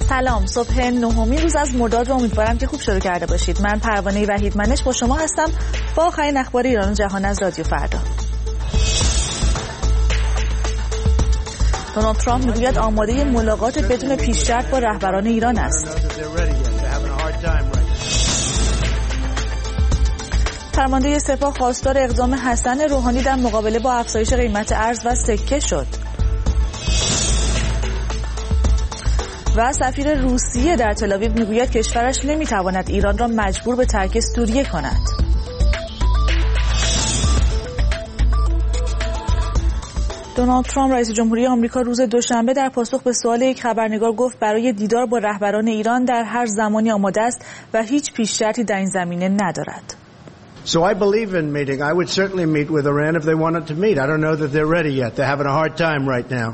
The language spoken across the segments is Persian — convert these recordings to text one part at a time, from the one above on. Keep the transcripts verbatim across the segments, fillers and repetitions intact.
سلام، صبح نهمین روز از مرداد رو امیدوارم که خوب شروع کرده باشید. من پروانه وحید منش با شما هستم با آخرین اخبار ایران و جهان از رادیو فردا. دونالد ترامپ میگوید آماده ملاقات بدون پیش شرط با رهبران ایران است. فرمانده سپاه خواستار اقدام حسن روحانی در مقابله با افزایش قیمت ارز و سکه شد. و سفیر روسیه در تل‌آویو میگوید کشورش نمیتواند ایران را مجبور به ترک سوریه کند. دونالد ترامپ رئیس جمهوری آمریکا روز دوشنبه در پاسخ به سوال یک خبرنگار گفت برای دیدار با رهبران ایران در هر زمانی آماده است و هیچ پیش شرطی در این زمینه ندارد. So I believe in meeting. I would certainly meet with Iran if they wanted to meet. I don't know that they're ready yet. They're having a hard time right now.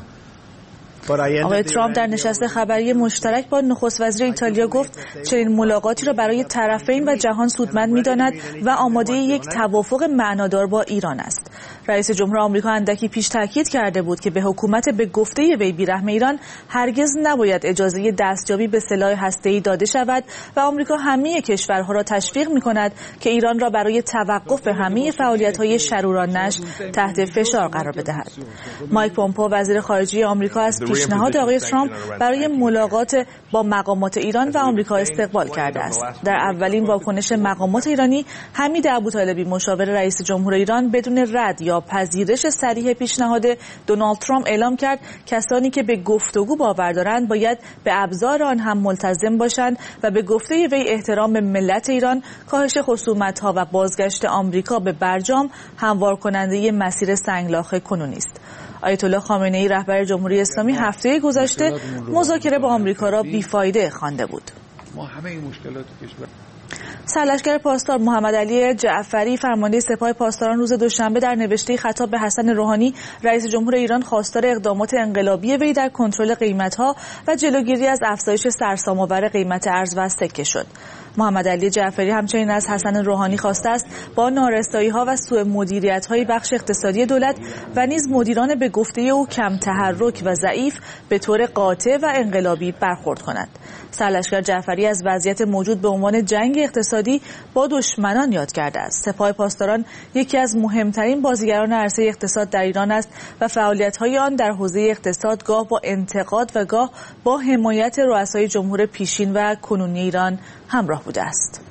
آقای ترامپ در نشست خبری مشترک با نخست وزیر ایتالیا گفت چنین ملاقاتی را برای طرفین و جهان سودمند می‌داند و آماده یک توافق معنادار با ایران است. رئیس جمهور آمریکا اندکی پیش تاکید کرده بود که به حکومت به گفته وی بیرحم ایران هرگز نباید اجازه دستیابی به سلاح هسته‌ای داده شود و آمریکا همه کشورها را تشویق می‌کند که ایران را برای توقف همه فعالیت‌های شرورانه‌اش تحت فشار قرار بدهد. مایک پومپئو وزیر خارجه آمریکا از پیشنهاد آقای ترامپ برای ملاقات با مقامات ایران و آمریکا استقبال کرده است. در اولین واکنش مقامات ایرانی، حمید ابوطالبی مشاور رئیس جمهور ایران بدون رد یا پذیرش صریح پیشنهاد دونالد ترامپ اعلام کرد کسانی که به گفتگو باور دارند باید به ابزار آن هم ملتزم باشند و به گفته وی احترام به ملت ایران، کاهش خصومت‌ها و بازگشت آمریکا به برجام هموار کننده مسیر سنگلاخ کنونی است. آیت الله خامنه‌ای رهبر جمهوری اسلامی هفته گذشته مذاکره با آمریکا را بیفایده خوانده بود. ما همه این مشکلات کشور سرلشکر پاسدار محمد علی جعفری فرمانده سپاه پاسداران روز دوشنبه در نوشته خطاب به حسن روحانی رئیس جمهور ایران خواستار اقدامات انقلابی وی در کنترل قیمت‌ها و جلوگیری از افزایش سرسام‌آور قیمت ارز و سکه شد. محمد علی جعفری همچنین از حسن روحانی خواسته است با نارسایی‌ها و سوء مدیریت‌های بخش اقتصادی دولت و نیز مدیران به گفته او کم تحرک و ضعیف به طور قاطع و انقلابی برخورد کند. سرلشکر جعفری از وضعیت موجود به عنوان جنگ اقتصادی با دشمنان یاد کرده است. سپاه پاسداران یکی از مهمترین بازیگران عرصه اقتصاد در ایران است و فعالیت‌های آن در حوزه اقتصاد گاه با انتقاد و گاه با حمایت رؤسای جمهور پیشین و کنونی ایران همراه بوده است.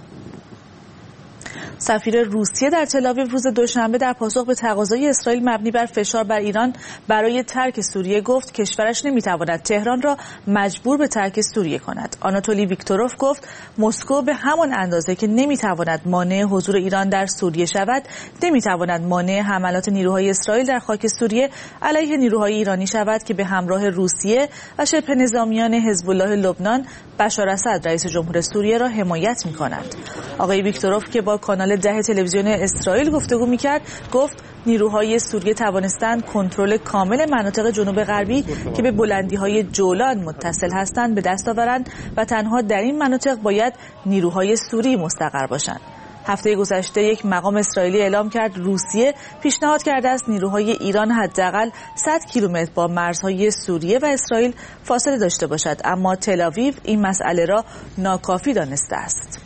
سفیر روسیه در تل‌آویو روز دوشنبه در پاسخ به تقاضای اسرائیل مبنی بر فشار بر ایران برای ترک سوریه گفت کشورش نمیتواند تهران را مجبور به ترک سوریه کند. آناتولی ویکتوروف گفت مسکو به همان اندازه که نمیتواند مانع حضور ایران در سوریه شود، نمیتواند مانع حملات نیروهای اسرائیل در خاک سوریه علیه نیروهای ایرانی شود که به همراه روسیه و شبه نظامیان حزب الله لبنان بشار اسد رئیس جمهور سوریه را حمایت می‌کنند. آقای ویکتوروف که با کانال ده تلویزیون اسرائیل گفتگو می‌کرد گفت نیروهای سوریه توانستند کنترل کامل مناطق جنوب غربی که به بلندی‌های جولان متصل هستند به دست آورند و تنها در این مناطق باید نیروهای سوری مستقر باشند. هفته گذشته یک مقام اسرائیلی اعلام کرد روسیه پیشنهاد کرده است نیروهای ایران حداقل صد کیلومتر با مرزهای سوریه و اسرائیل فاصله داشته باشد، اما تل‌آویو این مسئله را ناکافی دانسته است.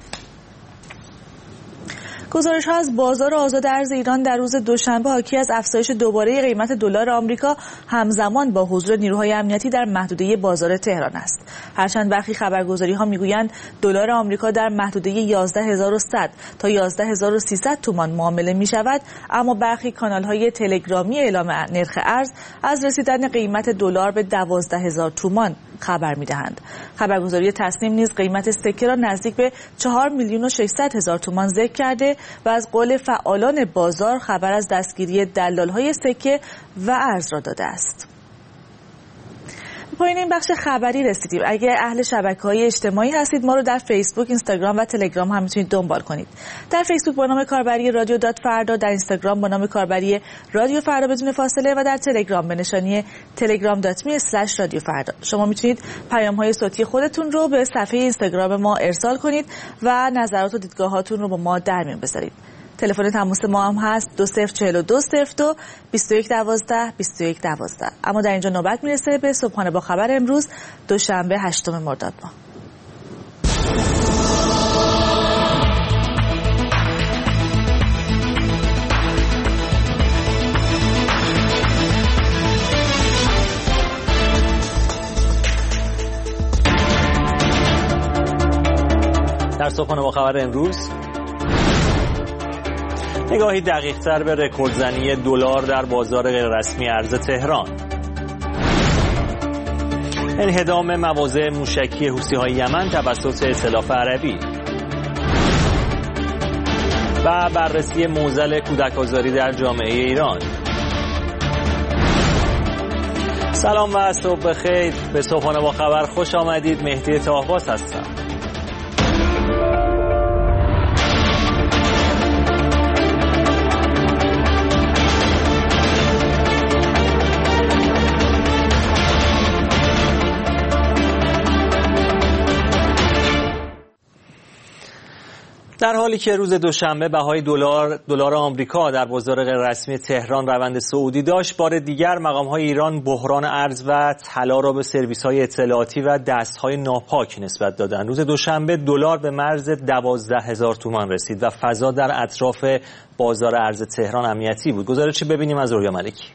گزارش‌ها از بازار آزاد ارز ایران در روز دوشنبه حاکی از افزایش دوباره قیمت دلار آمریکا همزمان با حضور نیروهای امنیتی در محدوده بازار تهران است. هرچند برخی خبرگزاری‌ها می‌گویند دلار آمریکا در محدوده یازده هزار و صد تا یازده هزار و سیصد تومان معامله می‌شود، اما برخی کانال‌های تلگرامی اعلام نرخ ارز از رسیدن قیمت دلار به دوازده هزار تومان خبر می‌دهند. خبرگزاری تصنیم نیز قیمت سکه را نزدیک به چهار میلیون و ششصد هزار تومان ذکر کرده و از قول فعالان بازار خبر از دستگیری دلال‌های سکه و ارز را داده است. پایین این بخش خبری رسیدیم. اگر اهل شبکه‌های اجتماعی هستید ما رو در فیسبوک، اینستاگرام و تلگرام هم میتونید دنبال کنید. در فیسبوک با نام کاربری رادیو دات فردا، در اینستاگرام با نام کاربری رادیو فردا بدون فاصله و در تلگرام به نشانی تلگرام دات می اسلش رادیو فردا. شما میتونید پیام‌های صوتی خودتون رو به صفحه اینستاگرام ما ارسال کنید و نظرات و دیدگاهاتون رو با ما در میون بذارید. تلفن تماس ما هم هست دو صفر چهل و دو صفر دو بیست و یک دوازده بیست و یک دوازده. اما در اینجا نوبت میرسه به صبحانه با خبر امروز دوشنبه هشتم مرداد ماه. در صبحانه با خبر امروز نگاهی دقیق‌تر به رکوردزنی دلار در بازار غیررسمی ارز تهران، انهدام مواضع موشکی حوثی‌های یمن توسط ائتلاف عربی و بررسی معضل کودک آزاری در جامعه ایران. سلام و صبح بخیر. به صبحانه با خبر خوش آمدید. مهدی طاهباز هستم. در حالی که روز دوشنبه بهای دلار دلار آمریکا در بازار غیررسمی تهران روند صعودی داشت، بار دیگر مقام‌های ایران بحران ارز و طلا را به سرویس‌های اطلاعاتی و دست‌های ناپاک نسبت دادند. روز دوشنبه دلار به مرز دوازده هزار تومان رسید و فضا در اطراف بازار ارز تهران امنیتی بود. گزارشی ببینیم از رویا ملکی.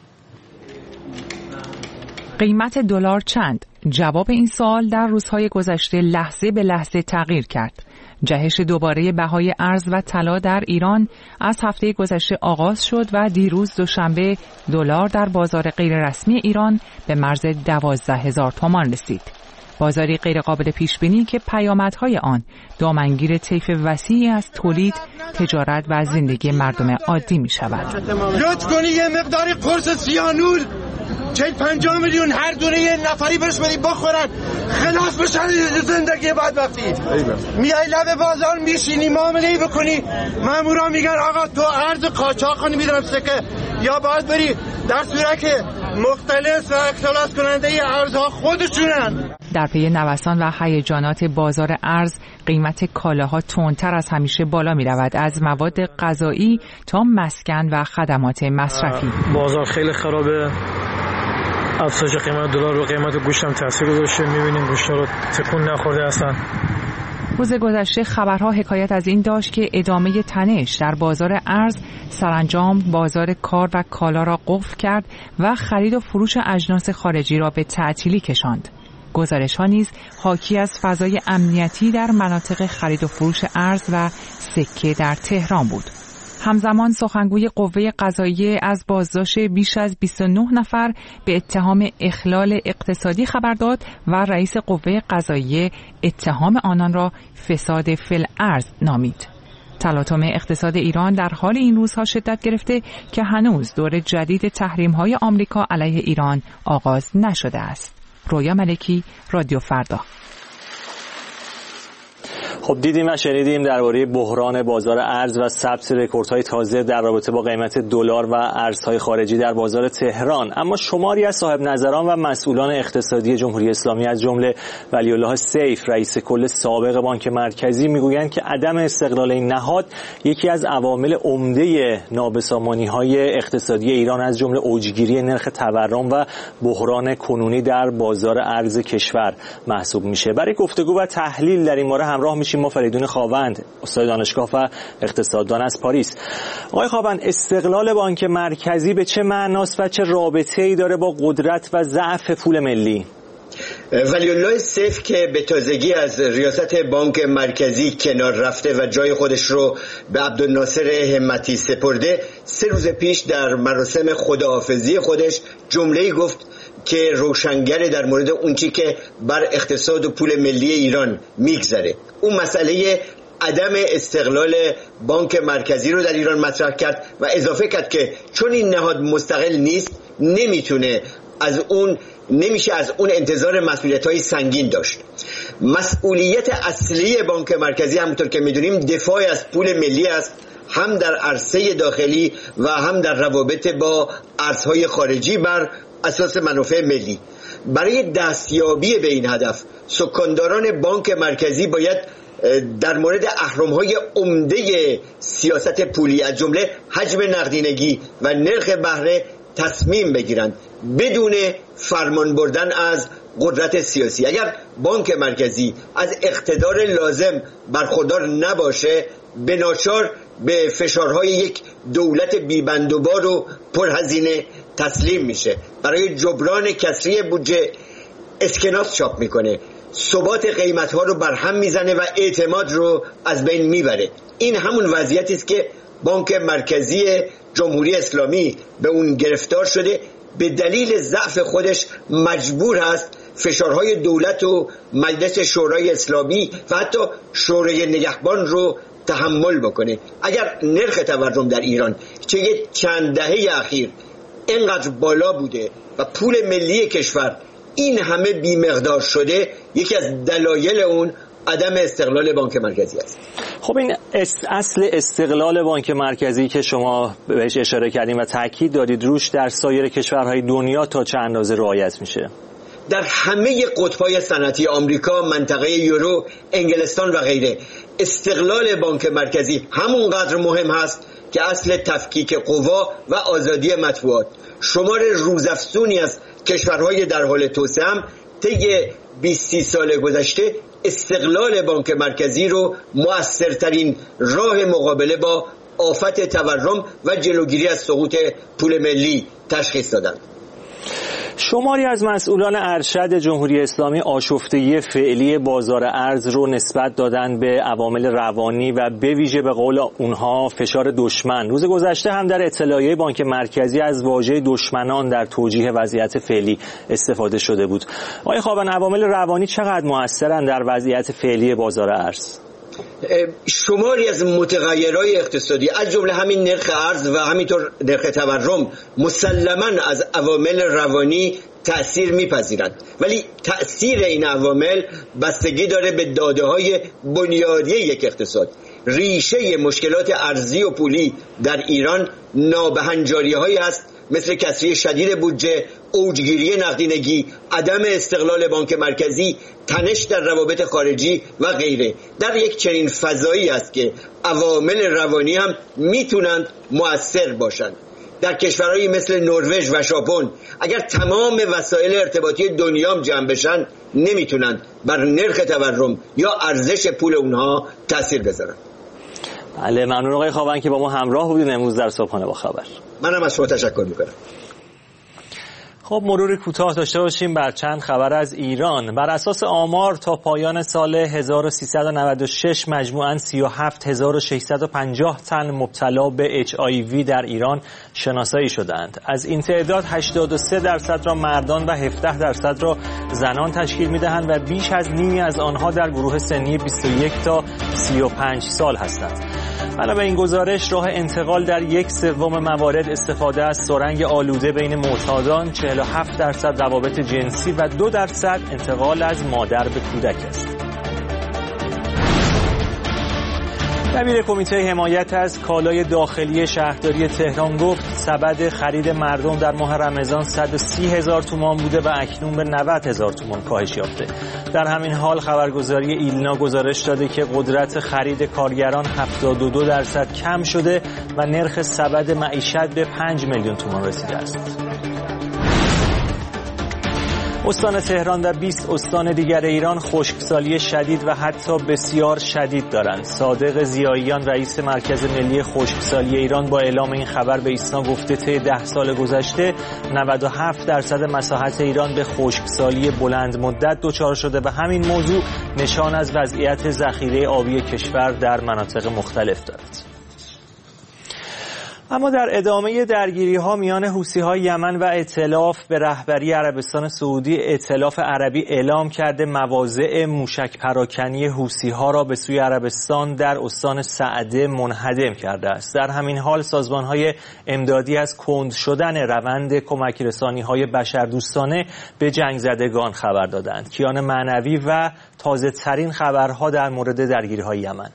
قیمت دلار چند؟ جواب این سوال در روزهای گذشته لحظه به لحظه تغییر کرد. جهش دوباره بهای ارز و طلا در ایران از هفته گذشته آغاز شد و دیروز دوشنبه دلار در بازار غیررسمی ایران به مرز دوازده هزار تومان رسید. بازاری غیرقابل پیش بینی که پیامدهای آن دامنگیر طیف وسیعی از تولید، تجارت و زندگی مردم عادی می شود. لطف کنی یه مقداری قرص سیانور چهل پنجاه میلیون هر دونه یه نفری برش بدی بخورن خلاص بشن زندگی بدبختی. میای لب بازار میشینی معامله بکنی، مامورا میگن آقا تو ارز قاچاق کنی میدونم سکه، یا باید بری در صورت که مختلف و اختلاس کننده ارزها خودشونن. در پی نوسان و هیجانات بازار ارز، قیمت کالاها تندتر از همیشه بالا می رود، از مواد غذایی تا مسکن و خدمات مصرفی. بازار خیلی خرابه. افزایش قیمت دلار رو قیمت گوشت هم تاثیر گذاشته. می‌بینیم گوشت رو تکون نخورده اصلا. روز گذشته خبرها حکایت از این داشت که ادامه تنش در بازار ارز سرانجام بازار کار و کالا را قفل کرد و خرید و فروش اجناس خارجی را به تعطیلی کشاند. گزارش‌ها نیز حاکی از فضای امنیتی در مناطق خرید و فروش ارز و سکه در تهران بود. همزمان سخنگوی قوه قضاییه از بازداشت بیش از بیست و نه نفر به اتهام اخلال اقتصادی خبر داد و رئیس قوه قضاییه اتهام آنان را فساد فی الارض نامید. تلاطم اقتصاد ایران در حال این روزها شدت گرفته که هنوز دور جدید تحریم‌های آمریکا علیه ایران آغاز نشده است. رویا ملکی، رادیو فردا. خب دیدیم و شنیدیم درباره بحران بازار ارز و ثبت رکوردهای تازه در رابطه با قیمت دلار و ارزهای خارجی در بازار تهران. اما شماری از صاحب نظران و مسئولان اقتصادی جمهوری اسلامی از جمله ولی الله سیف رئیس کل سابق بانک مرکزی میگویند که عدم استقلال این نهاد یکی از عوامل عمده نابسامانی‌های اقتصادی ایران از جمله اوجگیری نرخ تورم و بحران کنونی در بازار ارز کشور محسوب میشه. برای گفتگو و تحلیل در این باره همراه میشیم ما فریدون خاوند، استاد دانشگاه و اقتصاددان از پاریس. آقای خاوند، استقلال بانک مرکزی به چه معناست و چه رابطه‌ای داره با قدرت و ضعف پول ملی؟ ولی الله سیف که به تازگی از ریاست بانک مرکزی کنار رفته و جای خودش رو به عبدالناصر همتی سپرده، سه روز پیش در مراسم خداحافظی خودش جمله‌ای گفت که روشنگره در مورد اون چی که بر اقتصاد و پول ملی ایران میگذره. اون مسئله عدم استقلال بانک مرکزی رو در ایران مطرح کرد و اضافه کرد که چون این نهاد مستقل نیست نمیتونه از اون نمیشه از اون انتظار مسئولیت‌های سنگین داشت. مسئولیت اصلی بانک مرکزی همونطور که میدونیم دفاع از پول ملی است، هم در عرصه داخلی و هم در روابط با ارزهای خارجی بر اساس منافع ملی. برای دستیابی به این هدف سکانداران بانک مرکزی باید در مورد اهرم‌های عمده سیاست پولی از جمله حجم نقدینگی و نرخ بهره تصمیم بگیرند بدون فرمان بردن از قدرت سیاسی. اگر بانک مرکزی از اقتدار لازم برخوردار نباشه، به ناچار به فشارهای یک دولت بی‌بندوبار و پرهزینه تسلیم میشه. برای جبران کسری بودجه اسکناس چاپ میکنه، ثبات قیمت‌ها رو برهم میزنه و اعتماد رو از بین میبره. این همون وضعیتی است که بانک مرکزی جمهوری اسلامی به اون گرفتار شده. به دلیل ضعف خودش مجبور هست فشارهای دولت و مجلس شورای اسلامی و حتی شورای نگهبان رو تحمل بکنه. اگر نرخ تورم در ایران چه یک چند دهه اخیر اینقدر بالا بوده و پول ملی کشور این همه بی‌مقدار شده، یکی از دلایل اون عدم استقلال بانک مرکزی است. خب این اصل استقلال بانک مرکزی که شما بهش اشاره کردیم و تاکید دادید روش در سایر کشورهای دنیا تا چه اندازه رعایت میشه؟ در همه قطب‌های صنعتی آمریکا، منطقه یورو، انگلستان و غیره استقلال بانک مرکزی همونقدر مهم هست که اصل تفکیک قوا و آزادی مطبوعات. شمار روزافزونی از کشورهای در حال توسعه هم طی بیست سال گذشته استقلال بانک مرکزی رو مؤثرترین راه مقابله با آفت تورم و جلوگیری از سقوط پول ملی تشخیص دادند. شماری از مسئولان ارشد جمهوری اسلامی آشفتگی فعلی بازار ارز رو نسبت دادند به عوامل روانی و به ویژه به قول اونها فشار دشمن. روز گذشته هم در اطلاعیه بانک مرکزی از واژه دشمنان در توجیه وضعیت فعلی استفاده شده بود. آقای خاون، عوامل روانی چقدر مؤثرن در وضعیت فعلی بازار ارز؟ شماری از متغیرهای اقتصادی از جمله همین نرخ ارز و همینطور نرخ تورم مسلماً از عوامل روانی تأثیر میپذیرند، ولی تأثیر این عوامل بستگی داره به داده‌های بنیادی یک اقتصاد. ریشه مشکلات ارزی و پولی در ایران نابهنجاری‌هایی است مثل کسری شدید بودجه، اوجگیری نقدینگی، عدم استقلال بانک مرکزی، تنش در روابط خارجی و غیره. در یک چنین فضایی است که عوامل روانی هم میتونند مؤثر باشند. در کشورهایی مثل نروژ و ژاپن اگر تمام وسایل ارتباطی دنیا جمع بشن نمیتونند بر نرخ تورم یا ارزش پول اونها تاثیر بذارن. بله، ممنون آقای خاون که با ما همراه بودین امروز در صبحانه با خبر. منم از شما تشکر میکنم. خب مرور کوتاه داشته باشیم بر چند خبر از ایران. بر اساس آمار تا پایان سال هزار و سیصد و نود و شش مجموعاً سی و هفت هزار و ششصد و پنجاه تن مبتلا به اچ آی وی در ایران شناسایی شدند. از این تعداد هشتاد و سه درصد را مردان و هفده درصد را زنان تشکیل می‌دهند و بیش از نیمی از آنها در گروه سنی بیست و یک تا سی و پنج سال هستند. علاوه این گزارش راه انتقال در یک سوم موارد استفاده از سرنگ آلوده بین معتادان، چهل و هفت درصد روابط جنسی و دو درصد انتقال از مادر به کودک است. دبیر کمیته حمایت از کالای داخلی شهرداری تهران گفت سبد خرید مردم در ماه رمضان صد و سی هزار تومان بوده و اکنون به نود هزار تومان کاهش یافته. در همین حال خبرگزاری ایلنا گزارش داده که قدرت خرید کارگران هفتاد و دو درصد کم شده و نرخ سبد معیشت به پنج میلیون تومان رسیده است. استان تهران و بیست استان دیگر ایران خشکسالی شدید و حتی بسیار شدید دارند. صادق ضیاییان رئیس مرکز ملی خشکسالی ایران با اعلام این خبر به ایسنا گفته طی ده سال گذشته نود و هفت درصد مساحت ایران به خشکسالی بلند مدت دچار شده و همین موضوع نشان از وضعیت ذخیره آبی کشور در مناطق مختلف دارد. اما در ادامه درگیری‌ها میان حوثی‌های یمن و ائتلاف به رهبری عربستان سعودی، ائتلاف عربی اعلام کرده مواضع موشک پراکنی حوثی‌ها را به سوی عربستان در استان سعده منهدم کرده است. در همین حال سازمان‌های امدادی از کند شدن روند کمک رسانی‌های بشردوستانه به جنگ زدگان خبر دادند. کیان معنوی و تازه‌ترین خبرها در مورد درگیری‌های یمن.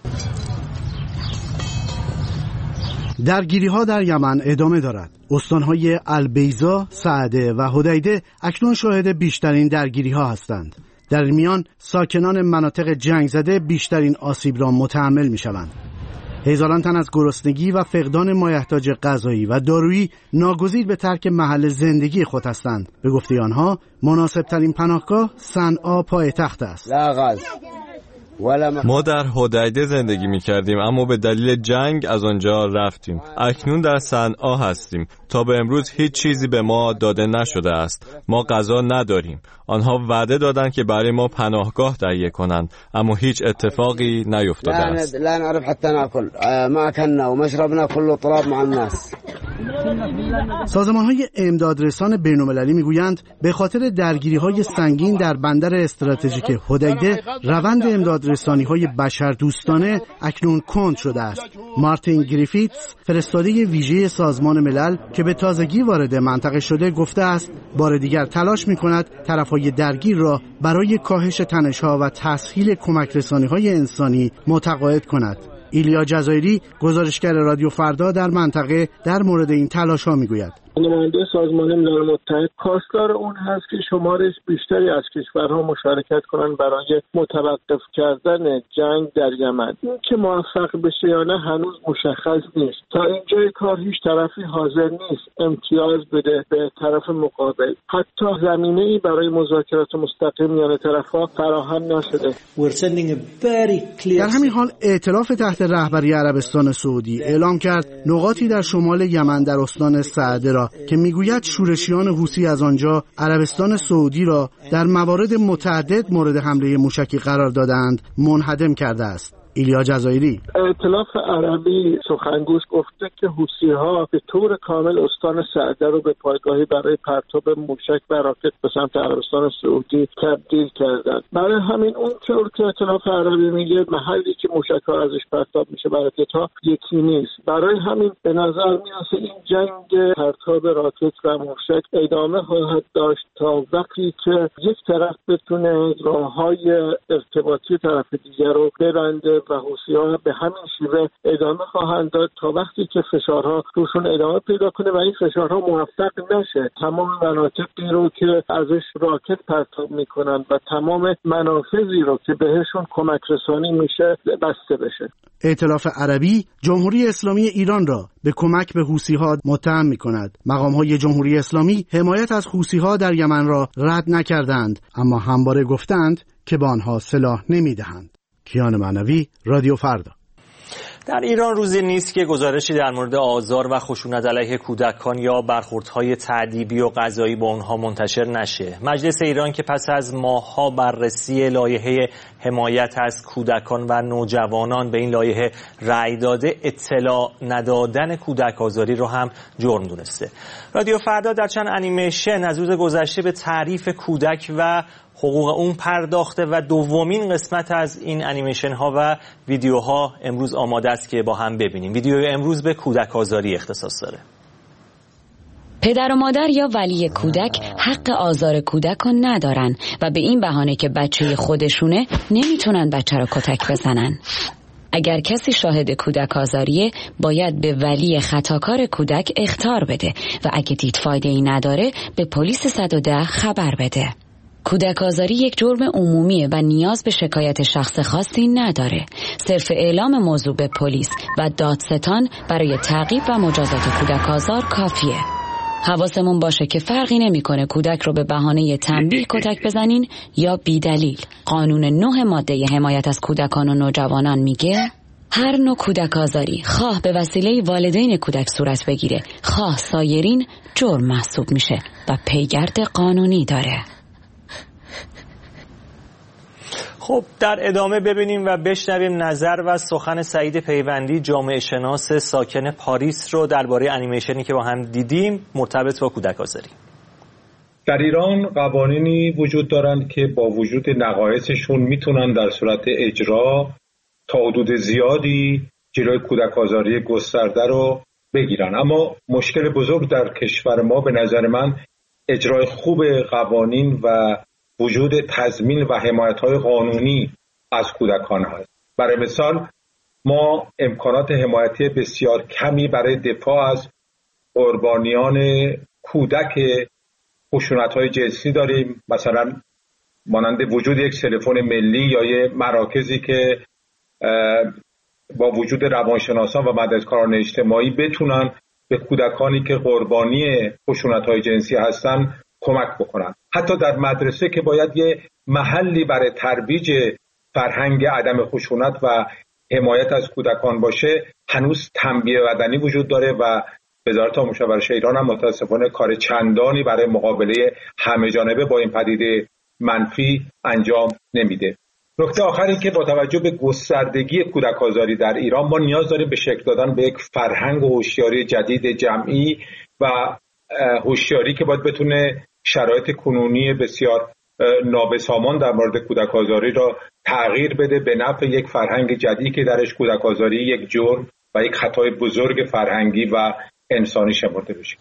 درگیری‌ها در یمن ادامه دارد. استان‌های البیضا، سعده و حدیده اکنون شاهد بیشترین درگیری‌ها هستند. در این میان ساکنان مناطق جنگ زده بیشترین آسیب را متحمل می‌شوند. هزاران تن از گرسنگی و فقدان مایحتاج غذایی و دارویی ناگزیر به ترک محل زندگی خود هستند. به گفته آنها مناسب ترین پناهگاه صنعا پایتخت است. ما در حدیده زندگی می کردیم اما به دلیل جنگ از آنجا رفتیم. اکنون در صنعا هستیم. تا به امروز هیچ چیزی به ما داده نشده است. ما غذا نداریم. آنها وعده دادند که برای ما پناهگاه تهیه کنند اما هیچ اتفاقی نیفتاده است. لا نعرف حتى ناكل ما اكلنا ومشربنا كله تراب مع الناس. سازمان‌های امدادرسان بین‌المللی می‌گویند به خاطر درگیری‌های سنگین در بندر استراتژیک حدیده روند امدادرسانی‌های بشردوستانه اکنون کند شده است. مارتین گریفیتس فرستاده ویژه سازمان ملل که به تازگی وارد منطقه شده گفته است بار دیگر تلاش می‌کند طرف‌های درگیر را برای کاهش تنش‌ها و تسهیل کمک‌رسانی‌های انسانی متقاعد کند. ایلیا جزایری گزارشگر رادیو فردا در منطقه در مورد این تلاش‌ها میگوید. نماینده سازمان ملل متحد خواستار اون هست که شمارش بیشتری از کشورها مشارکت کنند برای متوقف کردن جنگ در یمن. این که موفق بشه یا نه هنوز مشخص نیست. تا اینجای کار هیچ طرفی حاضر نیست امتیاز بده به طرف مقابل. حتی زمینه‌ای برای مذاکرات مستقیم میان طرف‌ها فراهم نشده. در همین حال ائتلاف تحت رهبری عربستان سعودی اعلام کرد نقاطی در شمال یمن در استان سعده را که میگوید شورشیان حوثی از آنجا عربستان سعودی را در موارد متعدد مورد حمله موشکی قرار دادند منهدم کرده است. ایلیا جزایری ائتلاف عربی سخنگوش گفته که حوثی‌ها به طور کامل استان سعده رو به پایگاهی برای پرتاب موشک و راکت به سمت عربستان سعودی تبدیل کردند. برای همین اون طور که ائتلاف عربی میگه محلی که موشک‌ها ازش پرتاب میشه راکت‌ها یکی نیست. برای همین به نظر میاد این جنگ پرتاب راکت و موشک ادامه خواهد داشت تا وقتی که یک طرف بتونه راه‌های ارتباطی طرف دیگر رو ببنده و حوثی‌ها به همین شیوه ادامه خواهند داد تا وقتی که فشارها روشون ادامه پیدا کنه و این فشارها موفق نشه تمام مناطقی رو که ازش راکت پرتاب میکنن و تمام منافذی رو که بهشون کمک رسانی میشه بسته بشه. ائتلاف عربی جمهوری اسلامی ایران را به کمک به حوثی‌ها متهم می‌کند. مقام‌های جمهوری اسلامی حمایت از حوثی‌ها در یمن را رد نکردند اما همواره گفتند که به آنها سلاح نمی‌دهند. کیان معنوی، رادیو فردا. در ایران روزی نیست که گزارشی در مورد آزار و خشونت علیه کودکان یا برخوردهای تأدیبی و قضایی با آنها منتشر نشه. مجلس ایران که پس از ماه‌ها بررسی لایحه حمایت از کودکان و نوجوانان به این لایحه رأی داده، اطلاع ندادن کودک آزاری رو هم جرم دونسته. رادیو فردا در چند انیمیشن از روز گذشته به تعریف کودک و حقوق اون پرداخته و دومین قسمت از این انیمیشن ها و ویدیوها امروز آماده است که با هم ببینیم. ویدیو امروز به کودک آزاری اختصاص داره. پدر و مادر یا ولی کودک حق آزار کودک رو ندارن و به این بهانه که بچه خودشونه نمیتونن بچه رو کتک بزنن. اگر کسی شاهد کودک آزاریه باید به ولی خطاکار کودک اخطار بده و اگه دید فایده ای نداره به پلیس صد و ده خبر بده. کودک آزاری یک جرم عمومیه و نیاز به شکایت شخص خاصی نداره. صرف اعلام موضوع به پلیس و دادستان برای تعقیب و مجازات کودک آزار کافیه. حواسمون باشه که فرقی نمیکنه کودک رو به بهانه تنبیه کتک بزنین یا بی دلیل. قانون نه ماده حمایت از کودکان و نوجوانان میگه هر نوع کودک آزاری خواه به وسیله والدین کودک صورت بگیره خواه سایرین جرم محسوب میشه و پیگرد قانونی داره. خب در ادامه ببینیم و بشنویم نظر و سخن سعید پیوندی، جامعه شناس ساکن پاریس رو درباره انیمیشنی که با هم دیدیم مرتبط با کودک آزاری. در ایران قوانینی وجود دارند که با وجود نقایصشون میتونن در صورت اجرا تا حدود زیادی جلوی کودک آزاری گسترده رو بگیرن، اما مشکل بزرگ در کشور ما به نظر من اجرای خوب قوانین و وجود تضمین و حمایت‌های قانونی از کودکان هست. برای مثال ما امکانات حمایتی بسیار کمی برای دفاع از قربانیان کودک خشونت‌های جنسی داریم. مثلا مانند وجود یک تلفن ملی یا یک مراکزی که با وجود روانشناسان و مددکاران اجتماعی بتونن به کودکانی که قربانی خشونت‌های جنسی هستن کمک بکنن. حتی در مدرسه که باید یه محلی برای ترویج فرهنگ عدم خشونت و حمایت از کودکان باشه، هنوز تنبیه بدنی وجود داره و وزارت آموزش و پرورش ایران هم متاسفانه کار چندانی برای مقابله همه جانبه با این پدیده منفی انجام نمیده. نکته آخری که با توجه به گستردگی کودک آزاری در ایران ما نیاز داریم به شکل دادن به یک فرهنگ و هوشیاری جدید جمعی و هوشیاری که باید بتونه شرایط کنونی بسیار نابسامان در مورد کودک آزاری را تغییر بده به نفع یک فرهنگ جدید که درش کودک آزاری یک جرم و یک خطای بزرگ فرهنگی و انسانی شمرده بشه.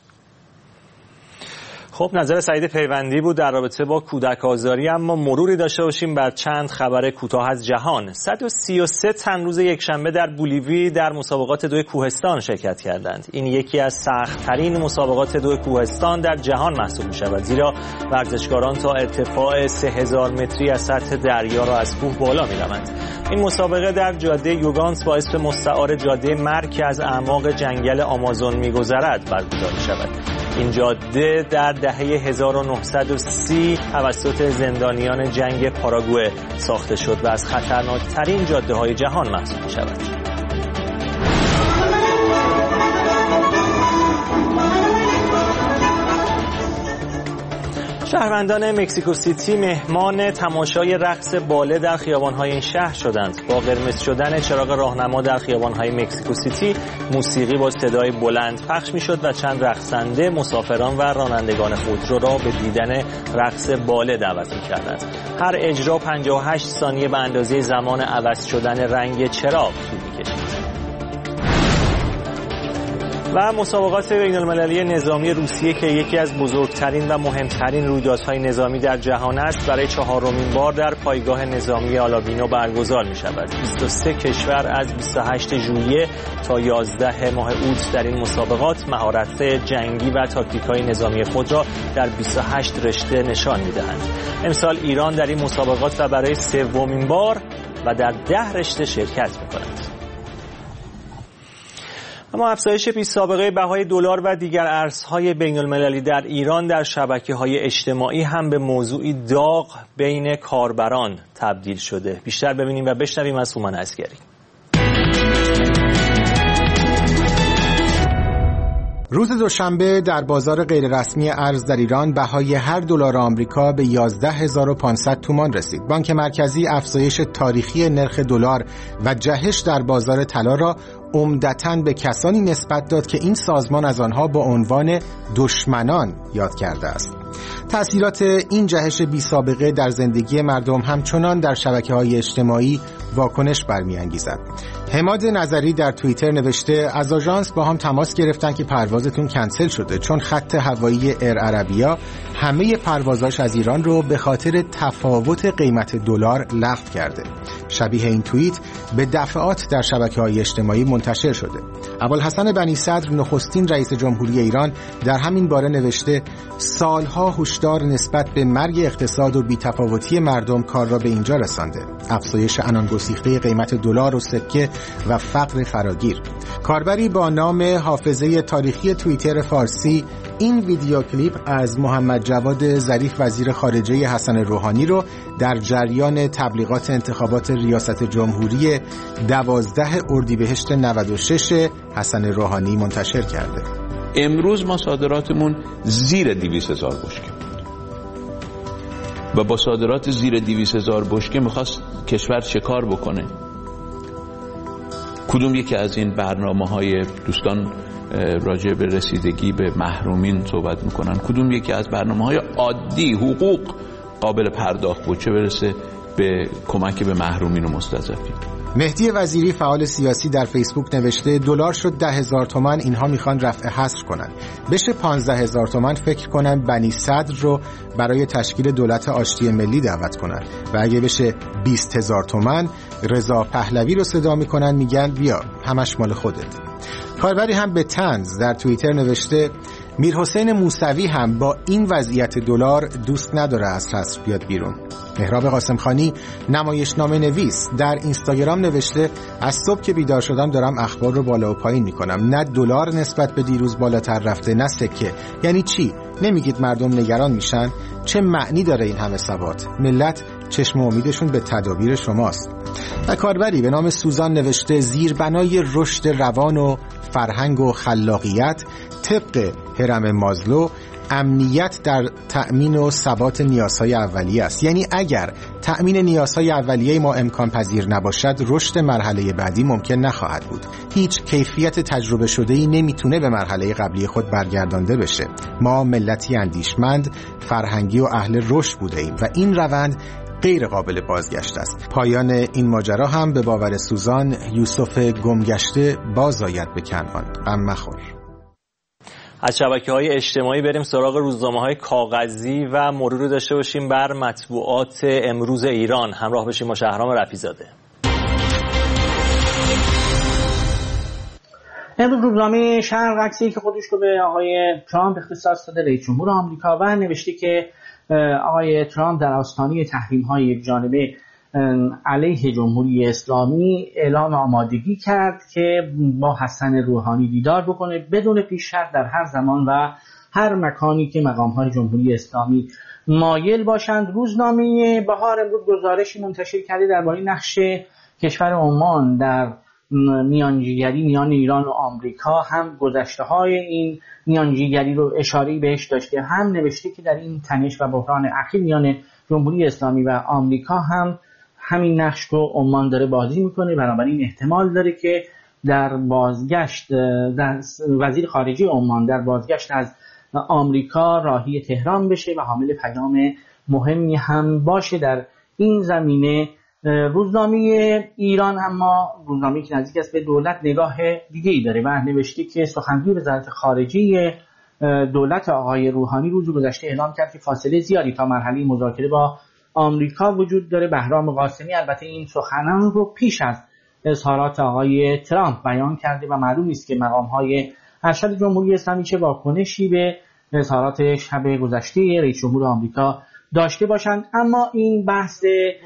خب نظر سعید پیوندی بود در رابطه با کودک آزاری. اما مروری داشته باشیم بر چند خبر کوتاه از جهان. صد و سی و سه تن روز یکشنبه در بولیوی در مسابقات دو کوهستان شرکت کردند. این یکی از سخت‌ترین مسابقات دو کوهستان در جهان محسوب می‌شود، زیرا ورزشکاران تا ارتفاع سه هزار متری از سطح دریا را از کوه بالا می‌روند. این مسابقه در جاده یوگانس با اسم مستعار جاده مرگ که از اعماق جنگل آمازون می‌گذرد برگزار می‌شود. این جاده در دهه هزار و نهصد و سی توسط زندانیان جنگ پاراگوئه ساخته شد و از خطرناکترین جاده‌های جهان محسوب می‌شود. شهروندان مکزیکو سیتی مهمان تماشای رقص باله در خیابان‌های این شهر شدند. با قرمز شدن چراغ راهنما در خیابان‌های مکزیکو سیتی، موسیقی با صدای بلند پخش می‌شد و چند رقصنده مسافران و رانندگان خودرو را به دیدن رقص باله دعوت می‌کردند. هر اجرا پنجاه و هشت ثانیه به اندازه زمان عوض شدن رنگ چراغ طول می‌کشید. و مسابقات بین‌المللی نظامی روسیه که یکی از بزرگترین و مهمترین رویدادهای نظامی در جهان است، برای چهارمین بار در پایگاه نظامی آلابینو برگزار می شود. بیست و سه کشور از بیست و هشت ژوئیه تا یازده ماه اوت در این مسابقات مهارت جنگی و تاکتیک‌های نظامی خود را در بیست و هشت رشته نشان می دهند. امسال ایران در این مسابقات و برای سومین بار و در ده رشته شرکت می کند. اما افزایش بی‌سابقه بهای دلار و دیگر ارزهای بین‌المللی در ایران در شبکه‌های اجتماعی هم به موضوعی داغ بین کاربران تبدیل شده. بیشتر ببینیم و بشنویم از هومن اصگری. روز دوشنبه در بازار غیررسمی ارز در ایران بهای هر دلار آمریکا به یازده هزار و پانصد تومان رسید. بانک مرکزی افزایش تاریخی نرخ دلار و جهش در بازار طلا را عمدتاً به کسانی نسبت داد که این سازمان از آنها با عنوان دشمنان یاد کرده است. تأثیرات این جهش بی سابقه در زندگی مردم همچنان در شبکه‌های اجتماعی واکنش برمی‌انگیزد. حماد نظری در توییتر نوشته از آژانس با هم تماس گرفتن که پروازتون کنسل شده، چون خط هوایی ایر عربیا همه پروازاش از ایران رو به خاطر تفاوت قیمت دلار لغو کرده. شبیه این توییت به دفعات در شبکه‌های اجتماعی منتشر شده. ابوالحسن بنی صدر نخستین رئیس جمهوری ایران در همین باره نوشته سالها هشدار نسبت به مرگ اقتصاد و بی‌تفاوتی مردم کار را به اینجا رسانده. افزایش عنان‌گسیخته قیمت دلار و سکه و فقر فراگیر. کاربری با نام حافظه تاریخی توییتر فارسی این ویدیو کلیپ از محمد جواد ظریف وزیر خارجه حسن روحانی رو در جریان تبلیغات انتخابات ریاست جمهوری دوازده اردیبهشت نود و شش حسن روحانی منتشر کرده. امروز ما صادراتمون زیر دویست هزار بشکه بود و با صادرات زیر دویست هزار بشکه میخواست کشور شکار بکنه. کدوم یکی از این برنامه‌های دوستان راجع به رسیدگی به محرومین صحبت میکنن، کدوم یکی از برنامه‌های عادی حقوق قابل پرداخت بود، چه برسه به کمک به محرومین و مستضعفین. مهدی وزیری فعال سیاسی در فیسبوک نوشته دلار شد ده هزار تومان، اینها میخوان رفع حصر کنن. بشه پانزده هزار تومان فکر کنن بنی صدر رو برای تشکیل دولت آشتی ملی دعوت کنن و اگه بشه بیست هزار تومان رضا پهلوی رو صدا میکنن میگن بیا همش مال خودت. کاربری هم به طنز در توییتر نوشته میرحسین موسوی هم با این وضعیت دلار دوست نداره از حصر بیاد بیرون. مهراب قاسمخانی نمایشنامه نویس در اینستاگرام نوشته از صبح که بیدار شدم دارم اخبار رو بالا و پایین میکنم، نه دلار نسبت به دیروز بالاتر رفته نه سکه. یعنی چی؟ نمیگید مردم نگران میشن؟ چه معنی داره این همه ثبات؟ ملت چشم امیدشون به تدابیر شماست. و کاربری به نام سوزان نوشته زیربنای رشد روان و فرهنگ و خلاقیت طبق هرم مازلو امنیت در تأمین و ثبات نیازهای اولیه است. یعنی اگر تأمین نیازهای اولیه ما امکان پذیر نباشد رشد مرحله بعدی ممکن نخواهد بود. هیچ کیفیت تجربه شده‌ای نمیتونه به مرحله قبلی خود برگردانده بشه. ما ملتی اندیشمند، فرهنگی و اهل رشد بوده ایم و این روند غیر قابل بازگشت است. پایان این ماجرا هم به باور سوزان یوسف گمگشته باز آید به کنعان. غم مخور. از شبکه‌های اجتماعی بریم سراغ روزنامه‌های کاغذی و مرور داشته باشیم بر مطبوعات امروز ایران. همراه بشیم با شهرام رفیع‌زاده. امروز روزنامه شرق عکسی که خودش رو به آقای ترامپ اختصاص داده، رئیس جمهور آمریکا، و نوشته که آقای ترامپ در آستانه تحریم‌های یکجانبه علیه جمهوری اسلامی اعلام آمادگی کرد که با حسن روحانی دیدار بکنه بدون پیش شرط در هر زمان و هر مکانی که مقام‌های جمهوری اسلامی مایل باشند. روزنامه بهار امروز گزارشی منتشر کرده درباره نقش کشور عمان در میانجیگری میان ایران و آمریکا. هم گذشته‌های این میانجیگری رو اشاره‌ای بهش داشته، هم نوشته که در این تنش و بحران اخیر میان جمهوری اسلامی و آمریکا هم همین نقش رو عمان داره بازی میکنه. بنابراین احتمال داره که در بازگشت در وزیر خارجه عمان در بازگشت از آمریکا راهی تهران بشه و حامل پیام مهمی هم باشه در این زمینه. روزنامه ایران اما روزنامه‌ای که نزدیک است به دولت نگاه دیگه‌ای داره و نوشته که سخنگوی وزارت خارجه دولت آقای روحانی روز گذشته اعلام کرد که فاصله زیادی تا مرحله مذاکره با آمریکا وجود داره. بهرام قاسمی البته این سخنان رو پیش از اظهارات آقای ترامپ بیان کرده و معلوم نیست که مقام‌های ارشد جمهوری اسلامی چه واکنشی به اظهارات شب گذشته رئیس جمهور آمریکا داشته باشند. اما این بحث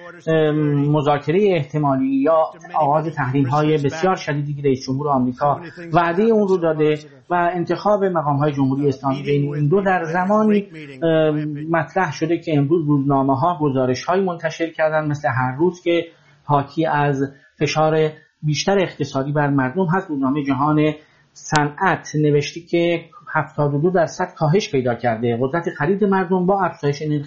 مذاکره احتمالی یا آغاز تحریم‌های بسیار شدیدی که رئیس جمهور آمریکا وعده اون رو داده و انتخاب مقام‌های جمهوری اسلامی بین این دو در زمانی مطرح شده که امروز روزنامه‌ها گزارش‌های منتشر کردن مثل هر روز که حاکی از فشار بیشتر اقتصادی بر مردم هست. روزنامه جهان صنعت نوشته که هفتاد و دو درصد کاهش پیدا کرده قدرت خرید مردم با افزایش نرخ